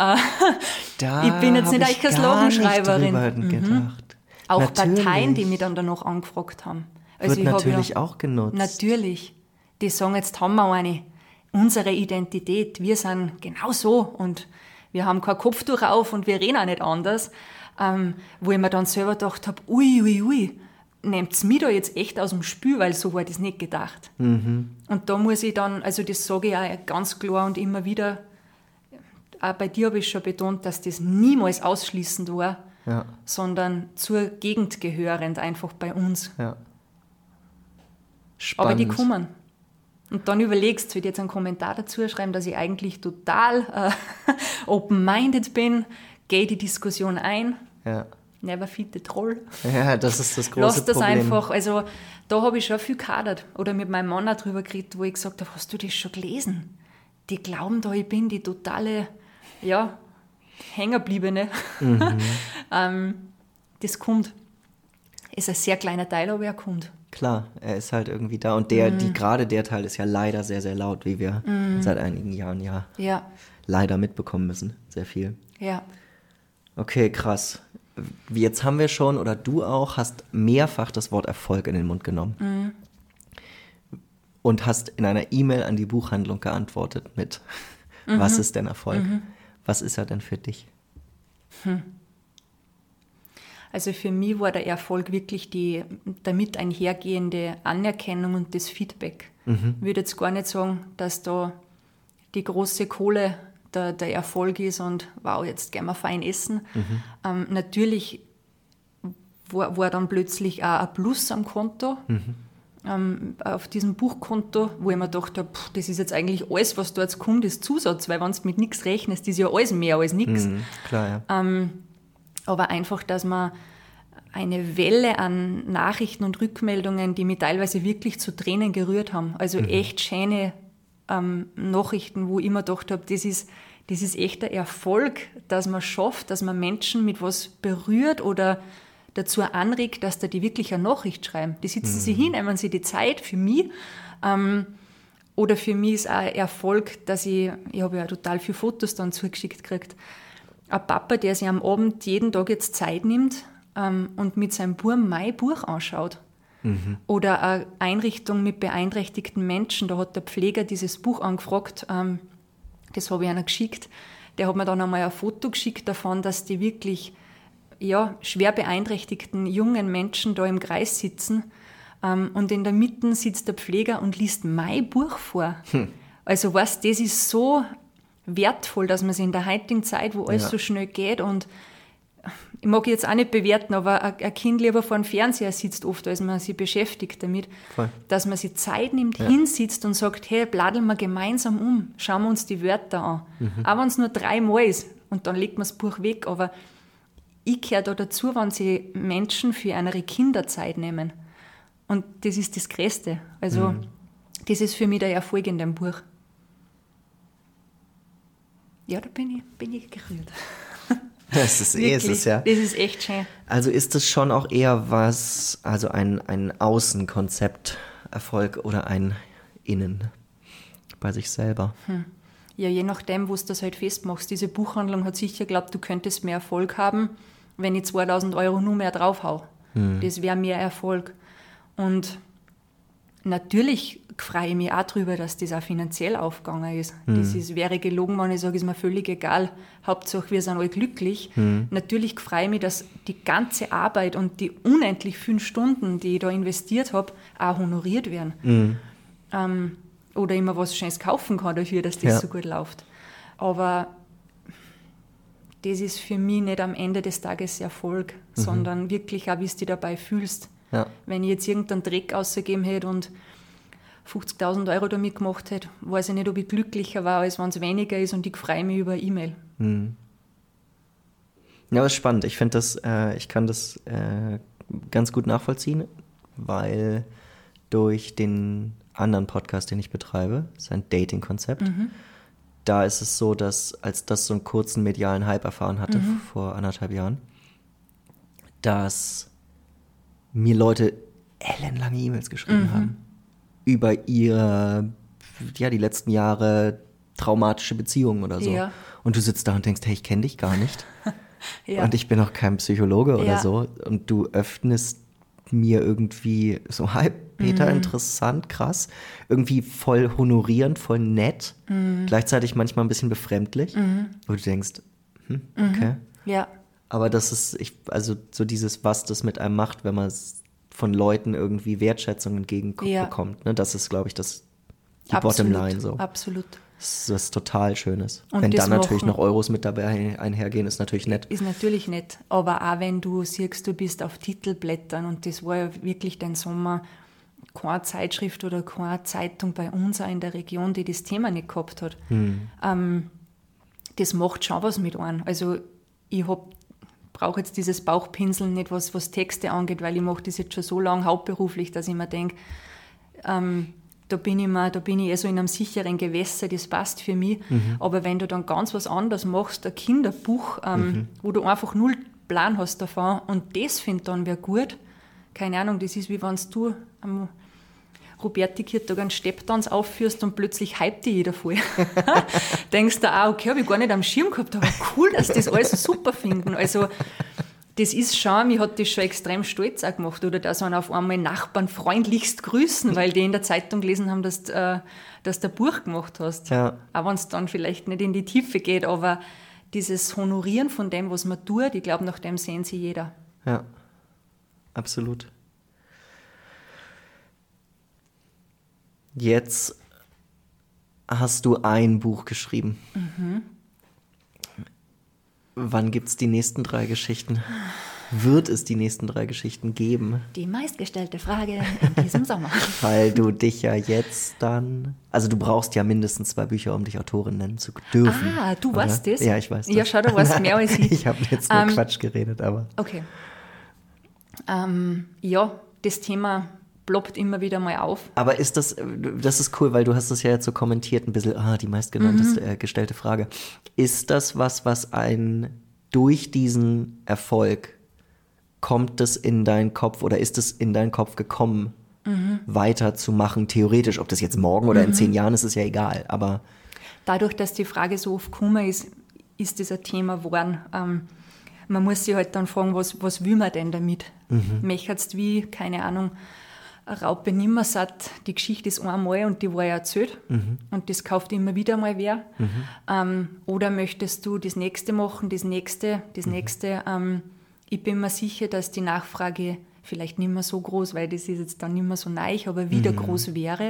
Ich bin jetzt nicht eine Sloganschreiberin. Gedacht. Auch natürlich. Parteien, die mich dann noch angefragt haben. Also wird natürlich auch genutzt. Natürlich. Die sagen, jetzt haben wir unsere Identität, wir sind genau so und wir haben kein Kopftuch auf und wir reden auch nicht anders, wo ich mir dann selber gedacht habe, ui, nehmt's mich da jetzt echt aus dem Spiel, weil so war das nicht gedacht. Und da muss ich dann, also das sage ich auch ganz klar und immer wieder, auch bei dir habe ich schon betont, dass das niemals ausschließend war, sondern zur Gegend gehörend einfach bei uns. Ja. Spannend. Aber die kommen. Und dann überlegst du, jetzt einen Kommentar dazu schreiben, dass ich eigentlich total open-minded bin, gehe die Diskussion ein, never feed the troll. Ja, das ist das große Lass das Problem. einfach, also da habe ich schon viel gehadert oder mit meinem Mann auch drüber geredet, wo ich gesagt habe, hast du das schon gelesen? Die glauben da, ich bin die totale, Hängerbliebene. Das kommt. Ist ein sehr kleiner Teil, aber er kommt. Klar, er ist halt irgendwie da. Und gerade der Teil ist ja leider sehr, sehr laut, wie wir seit einigen Jahren leider mitbekommen müssen. Sehr viel. Ja. Okay, krass. Jetzt haben wir schon, oder du auch, hast mehrfach das Wort Erfolg in den Mund genommen. Und hast in einer E-Mail an die Buchhandlung geantwortet mit, was ist denn Erfolg? Was ist er denn für dich? Also für mich war der Erfolg wirklich die damit einhergehende Anerkennung und das Feedback. Ich würde jetzt gar nicht sagen, dass da die große Kohle der Erfolg ist und wow, jetzt gehen wir fein essen. Natürlich war dann plötzlich auch ein Plus am Konto, auf diesem Buchkonto, wo ich mir gedacht habe, das ist jetzt eigentlich alles, was da jetzt kommt, ist Zusatz, weil wenn du mit nichts rechnest, ist ja alles mehr als nichts. Klar, ja. Aber einfach, dass man eine Welle an Nachrichten und Rückmeldungen, die mich teilweise wirklich zu Tränen gerührt haben. Also echt schöne Nachrichten, wo ich immer gedacht habe, das ist echt ein Erfolg, dass man schafft, dass man Menschen mit was berührt oder dazu anregt, dass da die wirklich eine Nachricht schreiben. Die sitzen sich hin, nehmen sie die Zeit für mich. Oder für mich ist auch ein Erfolg, dass ich habe ja total viele Fotos dann zugeschickt gekriegt. Ein Papa, der sich am Abend jeden Tag jetzt Zeit nimmt und mit seinem Buben mein Buch anschaut. Oder eine Einrichtung mit beeinträchtigten Menschen, da hat der Pfleger dieses Buch angefragt, das habe ich einer geschickt. Der hat mir dann einmal ein Foto geschickt davon, dass die wirklich schwer beeinträchtigten jungen Menschen da im Kreis sitzen und in der Mitte sitzt der Pfleger und liest mein Buch vor. Also weißt, das ist so wertvoll, dass man es in der heutigen Zeit, wo alles so schnell geht und ich mag jetzt auch nicht bewerten, aber ein Kind lieber vor dem Fernseher sitzt oft, als man sich beschäftigt damit, dass man sich Zeit nimmt, hinsitzt und sagt, hey, bladeln wir gemeinsam um, schauen wir uns die Wörter an. Auch wenn es nur 3 Mal ist und dann legt man das Buch weg, aber ich gehöre da dazu, wenn sie Menschen für ihre Kinder Zeit nehmen. Und das ist das Größte. Also das ist für mich der Erfolg in dem Buch. Ja, da bin ich gerührt. Das ist es ist ja. Das ist echt schön. Also ist das schon auch eher was, also ein Außenkonzept, Erfolg oder ein Innen bei sich selber? Ja, je nachdem, wo du das halt festmachst. Diese Buchhandlung hat sicher geglaubt, du könntest mehr Erfolg haben, wenn ich 2.000 Euro nur mehr draufhau. Das wäre mehr Erfolg. Und natürlich freue ich mich auch darüber, dass das auch finanziell aufgegangen ist. Das wäre gelogen, wenn ich sage, ist mir völlig egal. Hauptsache, wir sind alle glücklich. Natürlich freue ich mich, dass die ganze Arbeit und die unendlich 5 Stunden, die ich da investiert habe, auch honoriert werden. Oder immer was Schönes kaufen kann dafür, dass das so gut läuft. Aber das ist für mich nicht am Ende des Tages Erfolg, sondern wirklich auch, wie du dich dabei fühlst. Ja. Wenn ich jetzt irgendeinen Dreck ausgegeben hätte und 50.000 Euro damit gemacht hätte, weiß ich nicht, ob ich glücklicher war, als wenn es weniger ist und ich freue mich über E-Mail. Ja, das ist spannend. Ich finde das, ich kann das ganz gut nachvollziehen, weil durch den anderen Podcast, den ich betreibe, das ist ein Dating-Konzept, da ist es so, dass als das so einen kurzen medialen Hype erfahren hatte, vor 1,5 Jahren, dass mir Leute ellenlange E-Mails geschrieben haben über ihre, die letzten Jahre traumatische Beziehungen oder so. Ja. Und du sitzt da und denkst, hey, ich kenne dich gar nicht. Und ich bin auch kein Psychologe oder so. Und du öffnest mir irgendwie so, hi Peter, interessant, krass. Irgendwie voll honorierend, voll nett. Gleichzeitig manchmal ein bisschen befremdlich. Wo du denkst, okay. Ja. Aber das ist, also so dieses, was das mit einem macht, wenn man von Leuten irgendwie Wertschätzung entgegenbekommt. Ne? Das ist, glaube ich, die Bottomline so. Absolut. Das ist total Schönes. Und wenn dann natürlich noch Euros mit dabei einhergehen, ist natürlich nett. Ist natürlich nett. Aber auch wenn du siehst, du bist auf Titelblättern und das war ja wirklich dein Sommer, keine Zeitschrift oder keine Zeitung bei uns auch in der Region, die das Thema nicht gehabt hat. Das macht schon was mit einem. Also ich brauche jetzt dieses Bauchpinseln nicht, was Texte angeht, weil ich mache das jetzt schon so lange hauptberuflich, dass ich mir denke, da bin ich so in einem sicheren Gewässer, das passt für mich. Aber wenn du dann ganz was anderes machst, ein Kinderbuch, wo du einfach null Plan hast davon und das findet dann wer gut, keine Ahnung, das ist wie wenn du am Roberti-Kirchtag einen Stepptanz aufführst und plötzlich hypt dich jeder voll. Denkst du auch, okay, habe ich gar nicht am Schirm gehabt, aber cool, dass das alles super finden. Also das ist schon, mich hat das schon extrem stolz auch gemacht. Oder dass man auf einmal Nachbarn freundlichst grüßen, weil die in der Zeitung gelesen haben, dass du ein Buch gemacht hast. Ja. Auch wenn es dann vielleicht nicht in die Tiefe geht, aber dieses Honorieren von dem, was man tut, ich glaube, nach dem sehen sie jeder. Ja, absolut. Jetzt hast du ein Buch geschrieben. Wann gibt es die nächsten 3 Geschichten? Wird es die nächsten 3 Geschichten geben? Die meistgestellte Frage in diesem Sommer. Weil du dich ja jetzt dann... Also du brauchst ja mindestens 2 Bücher, um dich Autorin nennen zu dürfen. Ah, du weißt das? Ja, ich weiß das. Ja, schau, du weißt mehr als ich. Ich habe jetzt nur Quatsch geredet, aber... Okay. Ja, das Thema ploppt immer wieder mal auf. Aber das ist cool, weil du hast das ja jetzt so kommentiert, ein bisschen, die meistgenannteste gestellte Frage. Ist das was durch diesen Erfolg, kommt es in deinen Kopf oder ist es in deinen Kopf gekommen, weiterzumachen, theoretisch? Ob das jetzt morgen oder in 10 Jahren ist, ist ja egal, aber... Dadurch, dass die Frage so oft gekommen ist das ein Thema geworden. Man muss sich halt dann fragen, was will man denn damit? Möchtest wie, keine Ahnung, eine Raupe Nimmersatt, die Geschichte ist einmal und die war ja erzählt und das kauft immer wieder mal wer. Oder möchtest du das nächste machen, das nächste? Ich bin mir sicher, dass die Nachfrage vielleicht nicht mehr so groß, weil das ist jetzt dann nicht mehr so neu, aber wieder groß wäre.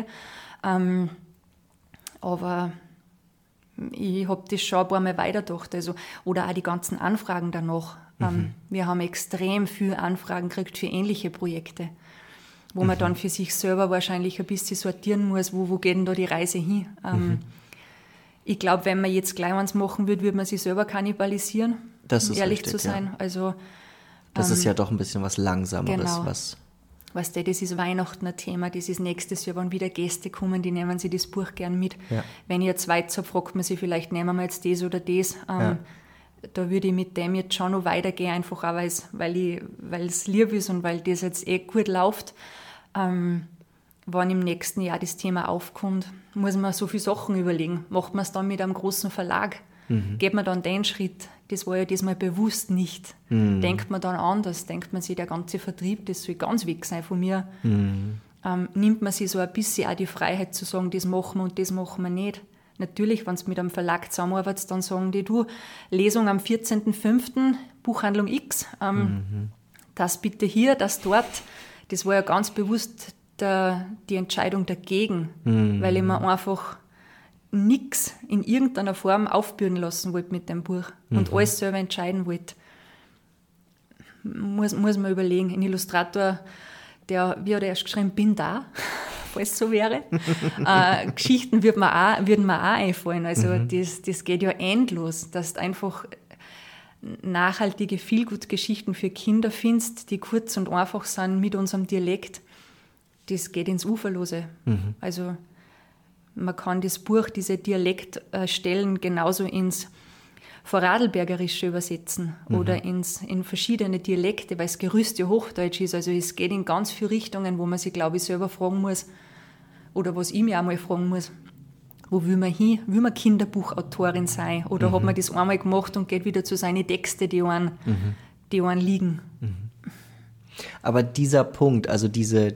Aber ich habe das schon ein paar Mal weitergedacht. Also, oder auch die ganzen Anfragen danach. Wir haben extrem viele Anfragen gekriegt für ähnliche Projekte, wo man dann für sich selber wahrscheinlich ein bisschen sortieren muss, wo geht denn da die Reise hin. Ich glaube, wenn man jetzt gleich eins machen würde man sich selber kannibalisieren, das ist ehrlich richtig, zu sein. Ja. Also, das ist ja doch ein bisschen was Langsameres. Genau. Weißt du, das ist Weihnachten ein Thema, das ist nächstes Jahr, wenn wieder Gäste kommen, die nehmen sich das Buch gern mit. Ja. Wenn ich ein zweites habe, fragt man sich vielleicht, nehmen wir jetzt das oder das. Da würde ich mit dem jetzt schon noch weitergehen, einfach auch, weil es lieb ist und weil das jetzt gut läuft. Wenn im nächsten Jahr das Thema aufkommt, muss man so viele Sachen überlegen. Macht man es dann mit einem großen Verlag? Geht man dann den Schritt? Das war ja diesmal bewusst nicht. Denkt man dann anders? Denkt man sich, der ganze Vertrieb, das soll ganz weg sein von mir? Nimmt man sich so ein bisschen auch die Freiheit zu sagen, das machen wir und das machen wir nicht? Natürlich, wenn du mit einem Verlag zusammenarbeitest, dann sagen die, du, Lesung am 14.05., Buchhandlung X, das bitte hier, das dort. Das war ja ganz bewusst die Entscheidung dagegen, weil ich mir einfach nichts in irgendeiner Form aufbürden lassen wollte mit dem Buch und alles selber entscheiden wollte. Muss man überlegen. Ein Illustrator, wie hat er erst geschrieben, bin da, falls es so wäre. Geschichten würden mir auch einfallen. Also das geht ja endlos, dass du einfach nachhaltige Feelgood-Geschichten für Kinder findest, die kurz und einfach sind mit unserem Dialekt. Das geht ins Uferlose. Also man kann das Buch, diese Dialektstellen genauso ins Vorarlbergerische übersetzen oder in verschiedene Dialekte, weil das Gerüst ja Hochdeutsch ist. Also es geht in ganz viele Richtungen, wo man sich, glaube ich, selber fragen muss, oder was ich mir auch mal fragen muss, wo will man hin? Will man Kinderbuchautorin sein? Oder hat man das einmal gemacht und geht wieder zu seinen Texten, die einen liegen? Aber dieser Punkt, also diese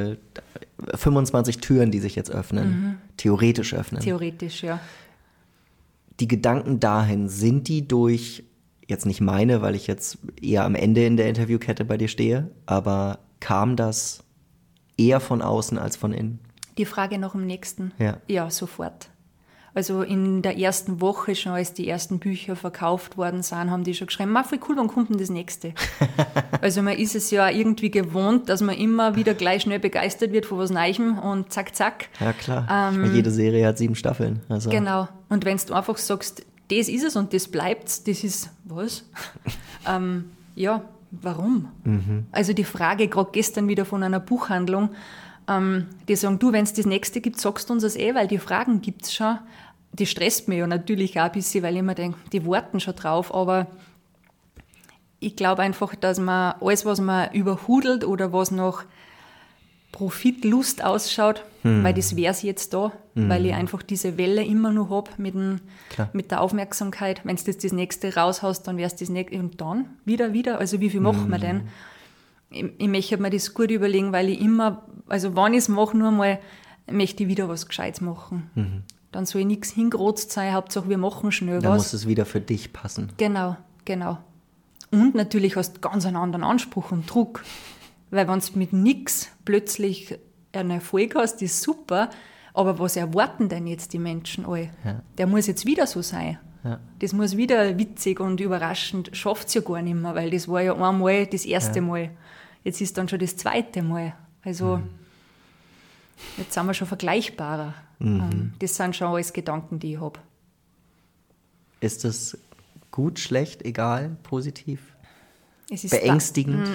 25 Türen, die sich jetzt öffnen, theoretisch öffnen. Theoretisch, ja. Die Gedanken dahin, sind die durch, jetzt nicht meine, weil ich jetzt eher am Ende in der Interviewkette bei dir stehe, aber kam das eher von außen als von innen? Die Frage nach dem nächsten? Ja, sofort. Also in der ersten Woche schon, als die ersten Bücher verkauft worden sind, haben die schon geschrieben, voll cool, wann kommt denn das nächste? Also man ist es ja auch irgendwie gewohnt, dass man immer wieder gleich schnell begeistert wird von was Neuem und zack, zack. Ja klar, jede Serie hat 7 Staffeln. Also. Genau, und wenn du einfach sagst, das ist es und das bleibt's, das ist was? Ja, warum? Also die Frage, gerade gestern wieder von einer Buchhandlung, die sagen, du, wenn es das nächste gibt, sagst du uns das weil die Fragen gibt es schon. Die stresst mich ja natürlich auch ein bisschen, weil ich mir denke, die warten schon drauf, aber ich glaube einfach, dass man alles, was man überhudelt oder was nach Profitlust ausschaut, weil das wäre es jetzt da, weil ich einfach diese Welle immer noch habe mit der Aufmerksamkeit. Wenn du das nächste raushaust, dann wäre es das nächste und dann wieder, also wie viel machen wir denn? Ich möchte mir das gut überlegen, weil ich immer, also wenn ich es mache, nur mal, möchte ich wieder was Gescheites machen. Dann soll nichts hingerotzt sein, Hauptsache wir machen schnell was. Dann muss es wieder für dich passen. Genau. Und natürlich hast du ganz einen anderen Anspruch und Druck, weil wenn du mit nichts plötzlich einen Erfolg hast, ist super, aber was erwarten denn jetzt die Menschen alle? Ja. Der muss jetzt wieder so sein. Ja. Das muss wieder witzig und überraschend, schafft es ja gar nicht mehr, weil das war ja einmal das erste Mal. Jetzt ist dann schon das zweite Mal. Also jetzt sind wir schon vergleichbarer. Das sind schon alles Gedanken, die ich habe. Ist das gut, schlecht, egal, positiv? Es ist beängstigend?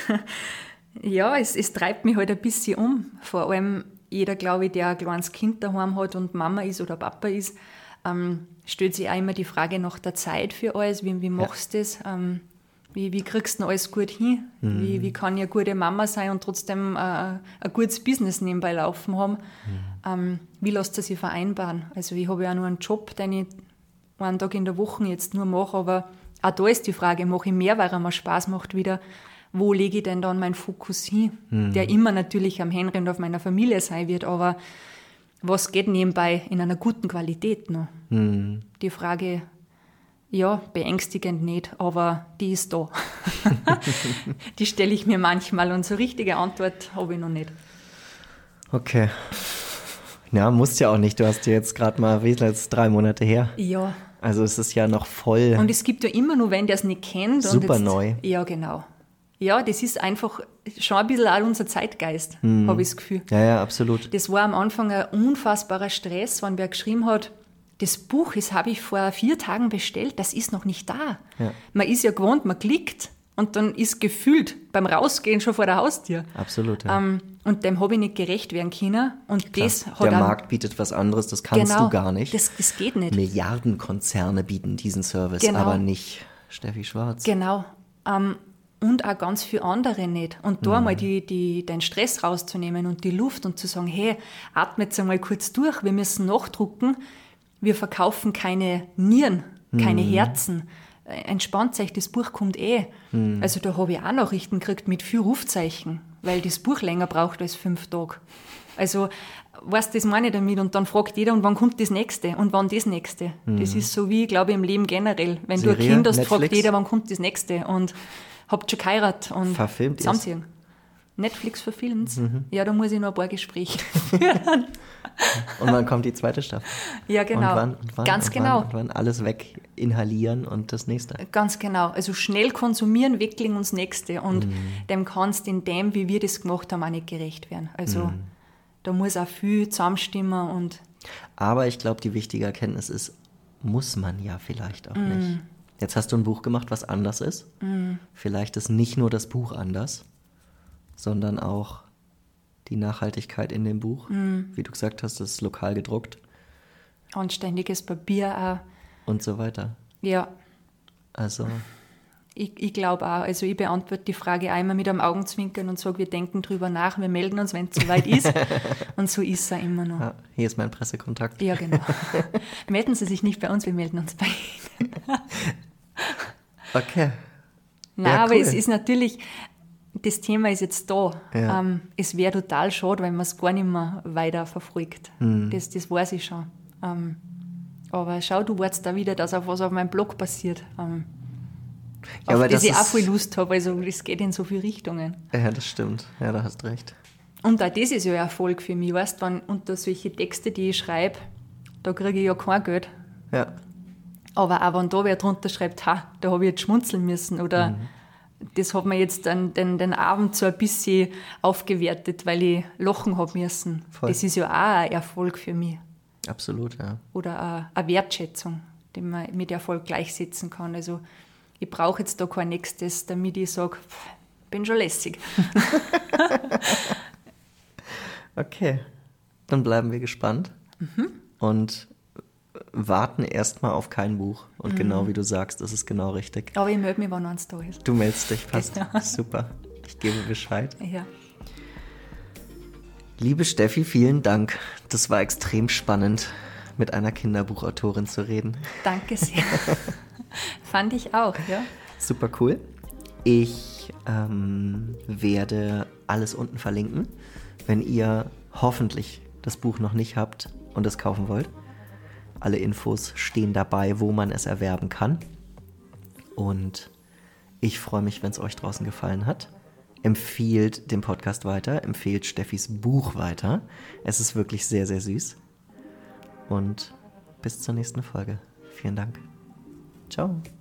Ja, es treibt mich halt ein bisschen um. Vor allem jeder, glaube ich, der ein kleines Kind daheim hat und Mama ist oder Papa ist, stellt sich auch immer die Frage nach der Zeit für alles. Wie machst du das? Wie kriegst du denn alles gut hin? Wie kann ich eine gute Mama sein und trotzdem ein gutes Business nebenbei laufen haben? Wie lässt du sich vereinbaren? Also ich habe ja auch nur einen Job, den ich einen Tag in der Woche jetzt nur mache, aber auch da ist die Frage, mache ich mehr, weil er mir Spaß macht wieder? Wo lege ich denn dann meinen Fokus hin? Der immer natürlich am Henry und auf meiner Familie sein wird, aber was geht nebenbei in einer guten Qualität noch? Die Frage, ja, beängstigend nicht, aber die ist da. Die stelle ich mir manchmal und so richtige Antwort habe ich noch nicht. Okay. Ja, musst ja auch nicht. Du hast ja jetzt gerade mal, wie ist das, 3 Monate her? Ja. Also es ist ja noch voll. Und es gibt ja immer nur, wenn der es nicht kennt. Super und jetzt, neu. Ja, genau. Ja, das ist einfach schon ein bisschen auch unser Zeitgeist, habe ich das Gefühl. Ja, absolut. Das war am Anfang ein unfassbarer Stress, wenn wer geschrieben hat, das Buch, das habe ich vor 4 Tagen bestellt, das ist noch nicht da. Ja. Man ist ja gewohnt, man klickt und dann ist gefühlt beim Rausgehen schon vor der Haustür. Absolut, ja. Und dem habe ich nicht gerecht werden können. Und klar, das hat der Markt bietet was anderes, das kannst du gar nicht. Das geht nicht. Milliardenkonzerne bieten diesen Service, aber nicht Steffi Schwarz. Genau. Und auch ganz viele andere nicht. Und da mal den Stress rauszunehmen und die Luft und zu sagen, hey, atme jetzt einmal kurz durch, wir müssen nachdrucken, wir verkaufen keine Nieren, keine Herzen. Entspannt euch, das Buch kommt Also da habe ich auch Nachrichten gekriegt mit viel Rufzeichen, weil das Buch länger braucht als 5 Tage. Also, weißt du, das meine ich damit. Und dann fragt jeder, und wann kommt das Nächste? Und wann das Nächste? Das ist so wie, glaube ich, im Leben generell. Wenn du ein Kind hast, fragt jeder, wann kommt das Nächste? Und habt schon geheiratet und verfilmt zusammenziehen. Netflix verfilmt. Ja, da muss ich noch ein paar Gespräche führen. Und wann kommt die 2. Staffel? Ja, genau. Und wann, ganz genau. Und wann alles weg inhalieren und das Nächste. Ganz genau. Also schnell konsumieren, weglegen und das Nächste. Und dem kannst in dem, wie wir das gemacht haben, auch nicht gerecht werden. Also da muss auch viel zusammenstimmen. Aber ich glaube, die wichtige Erkenntnis ist, muss man ja vielleicht auch nicht. Jetzt hast du ein Buch gemacht, was anders ist. Vielleicht ist nicht nur das Buch anders, sondern auch die Nachhaltigkeit in dem Buch. Wie du gesagt hast, es ist lokal gedruckt. Anständiges Papier auch. Und so weiter. Ja. Also. Ich glaube auch. Also ich beantworte die Frage einmal mit einem Augenzwinkern und sage, wir denken drüber nach, wir melden uns, wenn es soweit ist. Und so ist es immer noch. Ja, hier ist mein Pressekontakt. Ja, genau. Melden Sie sich nicht bei uns, wir melden uns bei Ihnen. Okay. Nein, ja, aber cool. Es ist natürlich, das Thema ist jetzt da. Ja. Es wäre total schade, wenn man es gar nicht mehr weiter verfolgt. Das weiß ich schon. Aber schau, du wartest da wieder, dass auf was auf meinem Blog passiert. Ja, auf das ich auch viel Lust habe. Also es geht in so viele Richtungen. Ja, das stimmt. Ja, da hast recht. Und auch das ist ja ein Erfolg für mich. Weißt du, wenn unter solche Texte, die ich schreibe, da kriege ich ja kein Geld. Ja. Aber auch wenn da wer drunter schreibt, da habe ich jetzt schmunzeln müssen oder das hat mir jetzt den Abend so ein bisschen aufgewertet, weil ich lachen habe müssen. Voll. Das ist ja auch ein Erfolg für mich. Absolut, ja. Oder eine Wertschätzung, die man mit Erfolg gleichsetzen kann. Also ich brauche jetzt da kein Nächstes, damit ich sage, bin schon lässig. Okay, dann bleiben wir gespannt und warten erstmal auf kein Buch. Und genau wie du sagst, das ist genau richtig. Aber ich melde mich, wann eins da ist. Du meldest dich, passt. Super. Ich gebe Bescheid. Ja. Liebe Steffi, vielen Dank. Das war extrem spannend, mit einer Kinderbuchautorin zu reden. Danke sehr. Fand ich auch, ja. Super cool. Ich werde alles unten verlinken, wenn ihr hoffentlich das Buch noch nicht habt und es kaufen wollt. Alle Infos stehen dabei, wo man es erwerben kann. Und ich freue mich, wenn es euch draußen gefallen hat. Empfehlt den Podcast weiter, empfehlt Steffis Buch weiter. Es ist wirklich sehr, sehr süß. Und bis zur nächsten Folge. Vielen Dank. Ciao.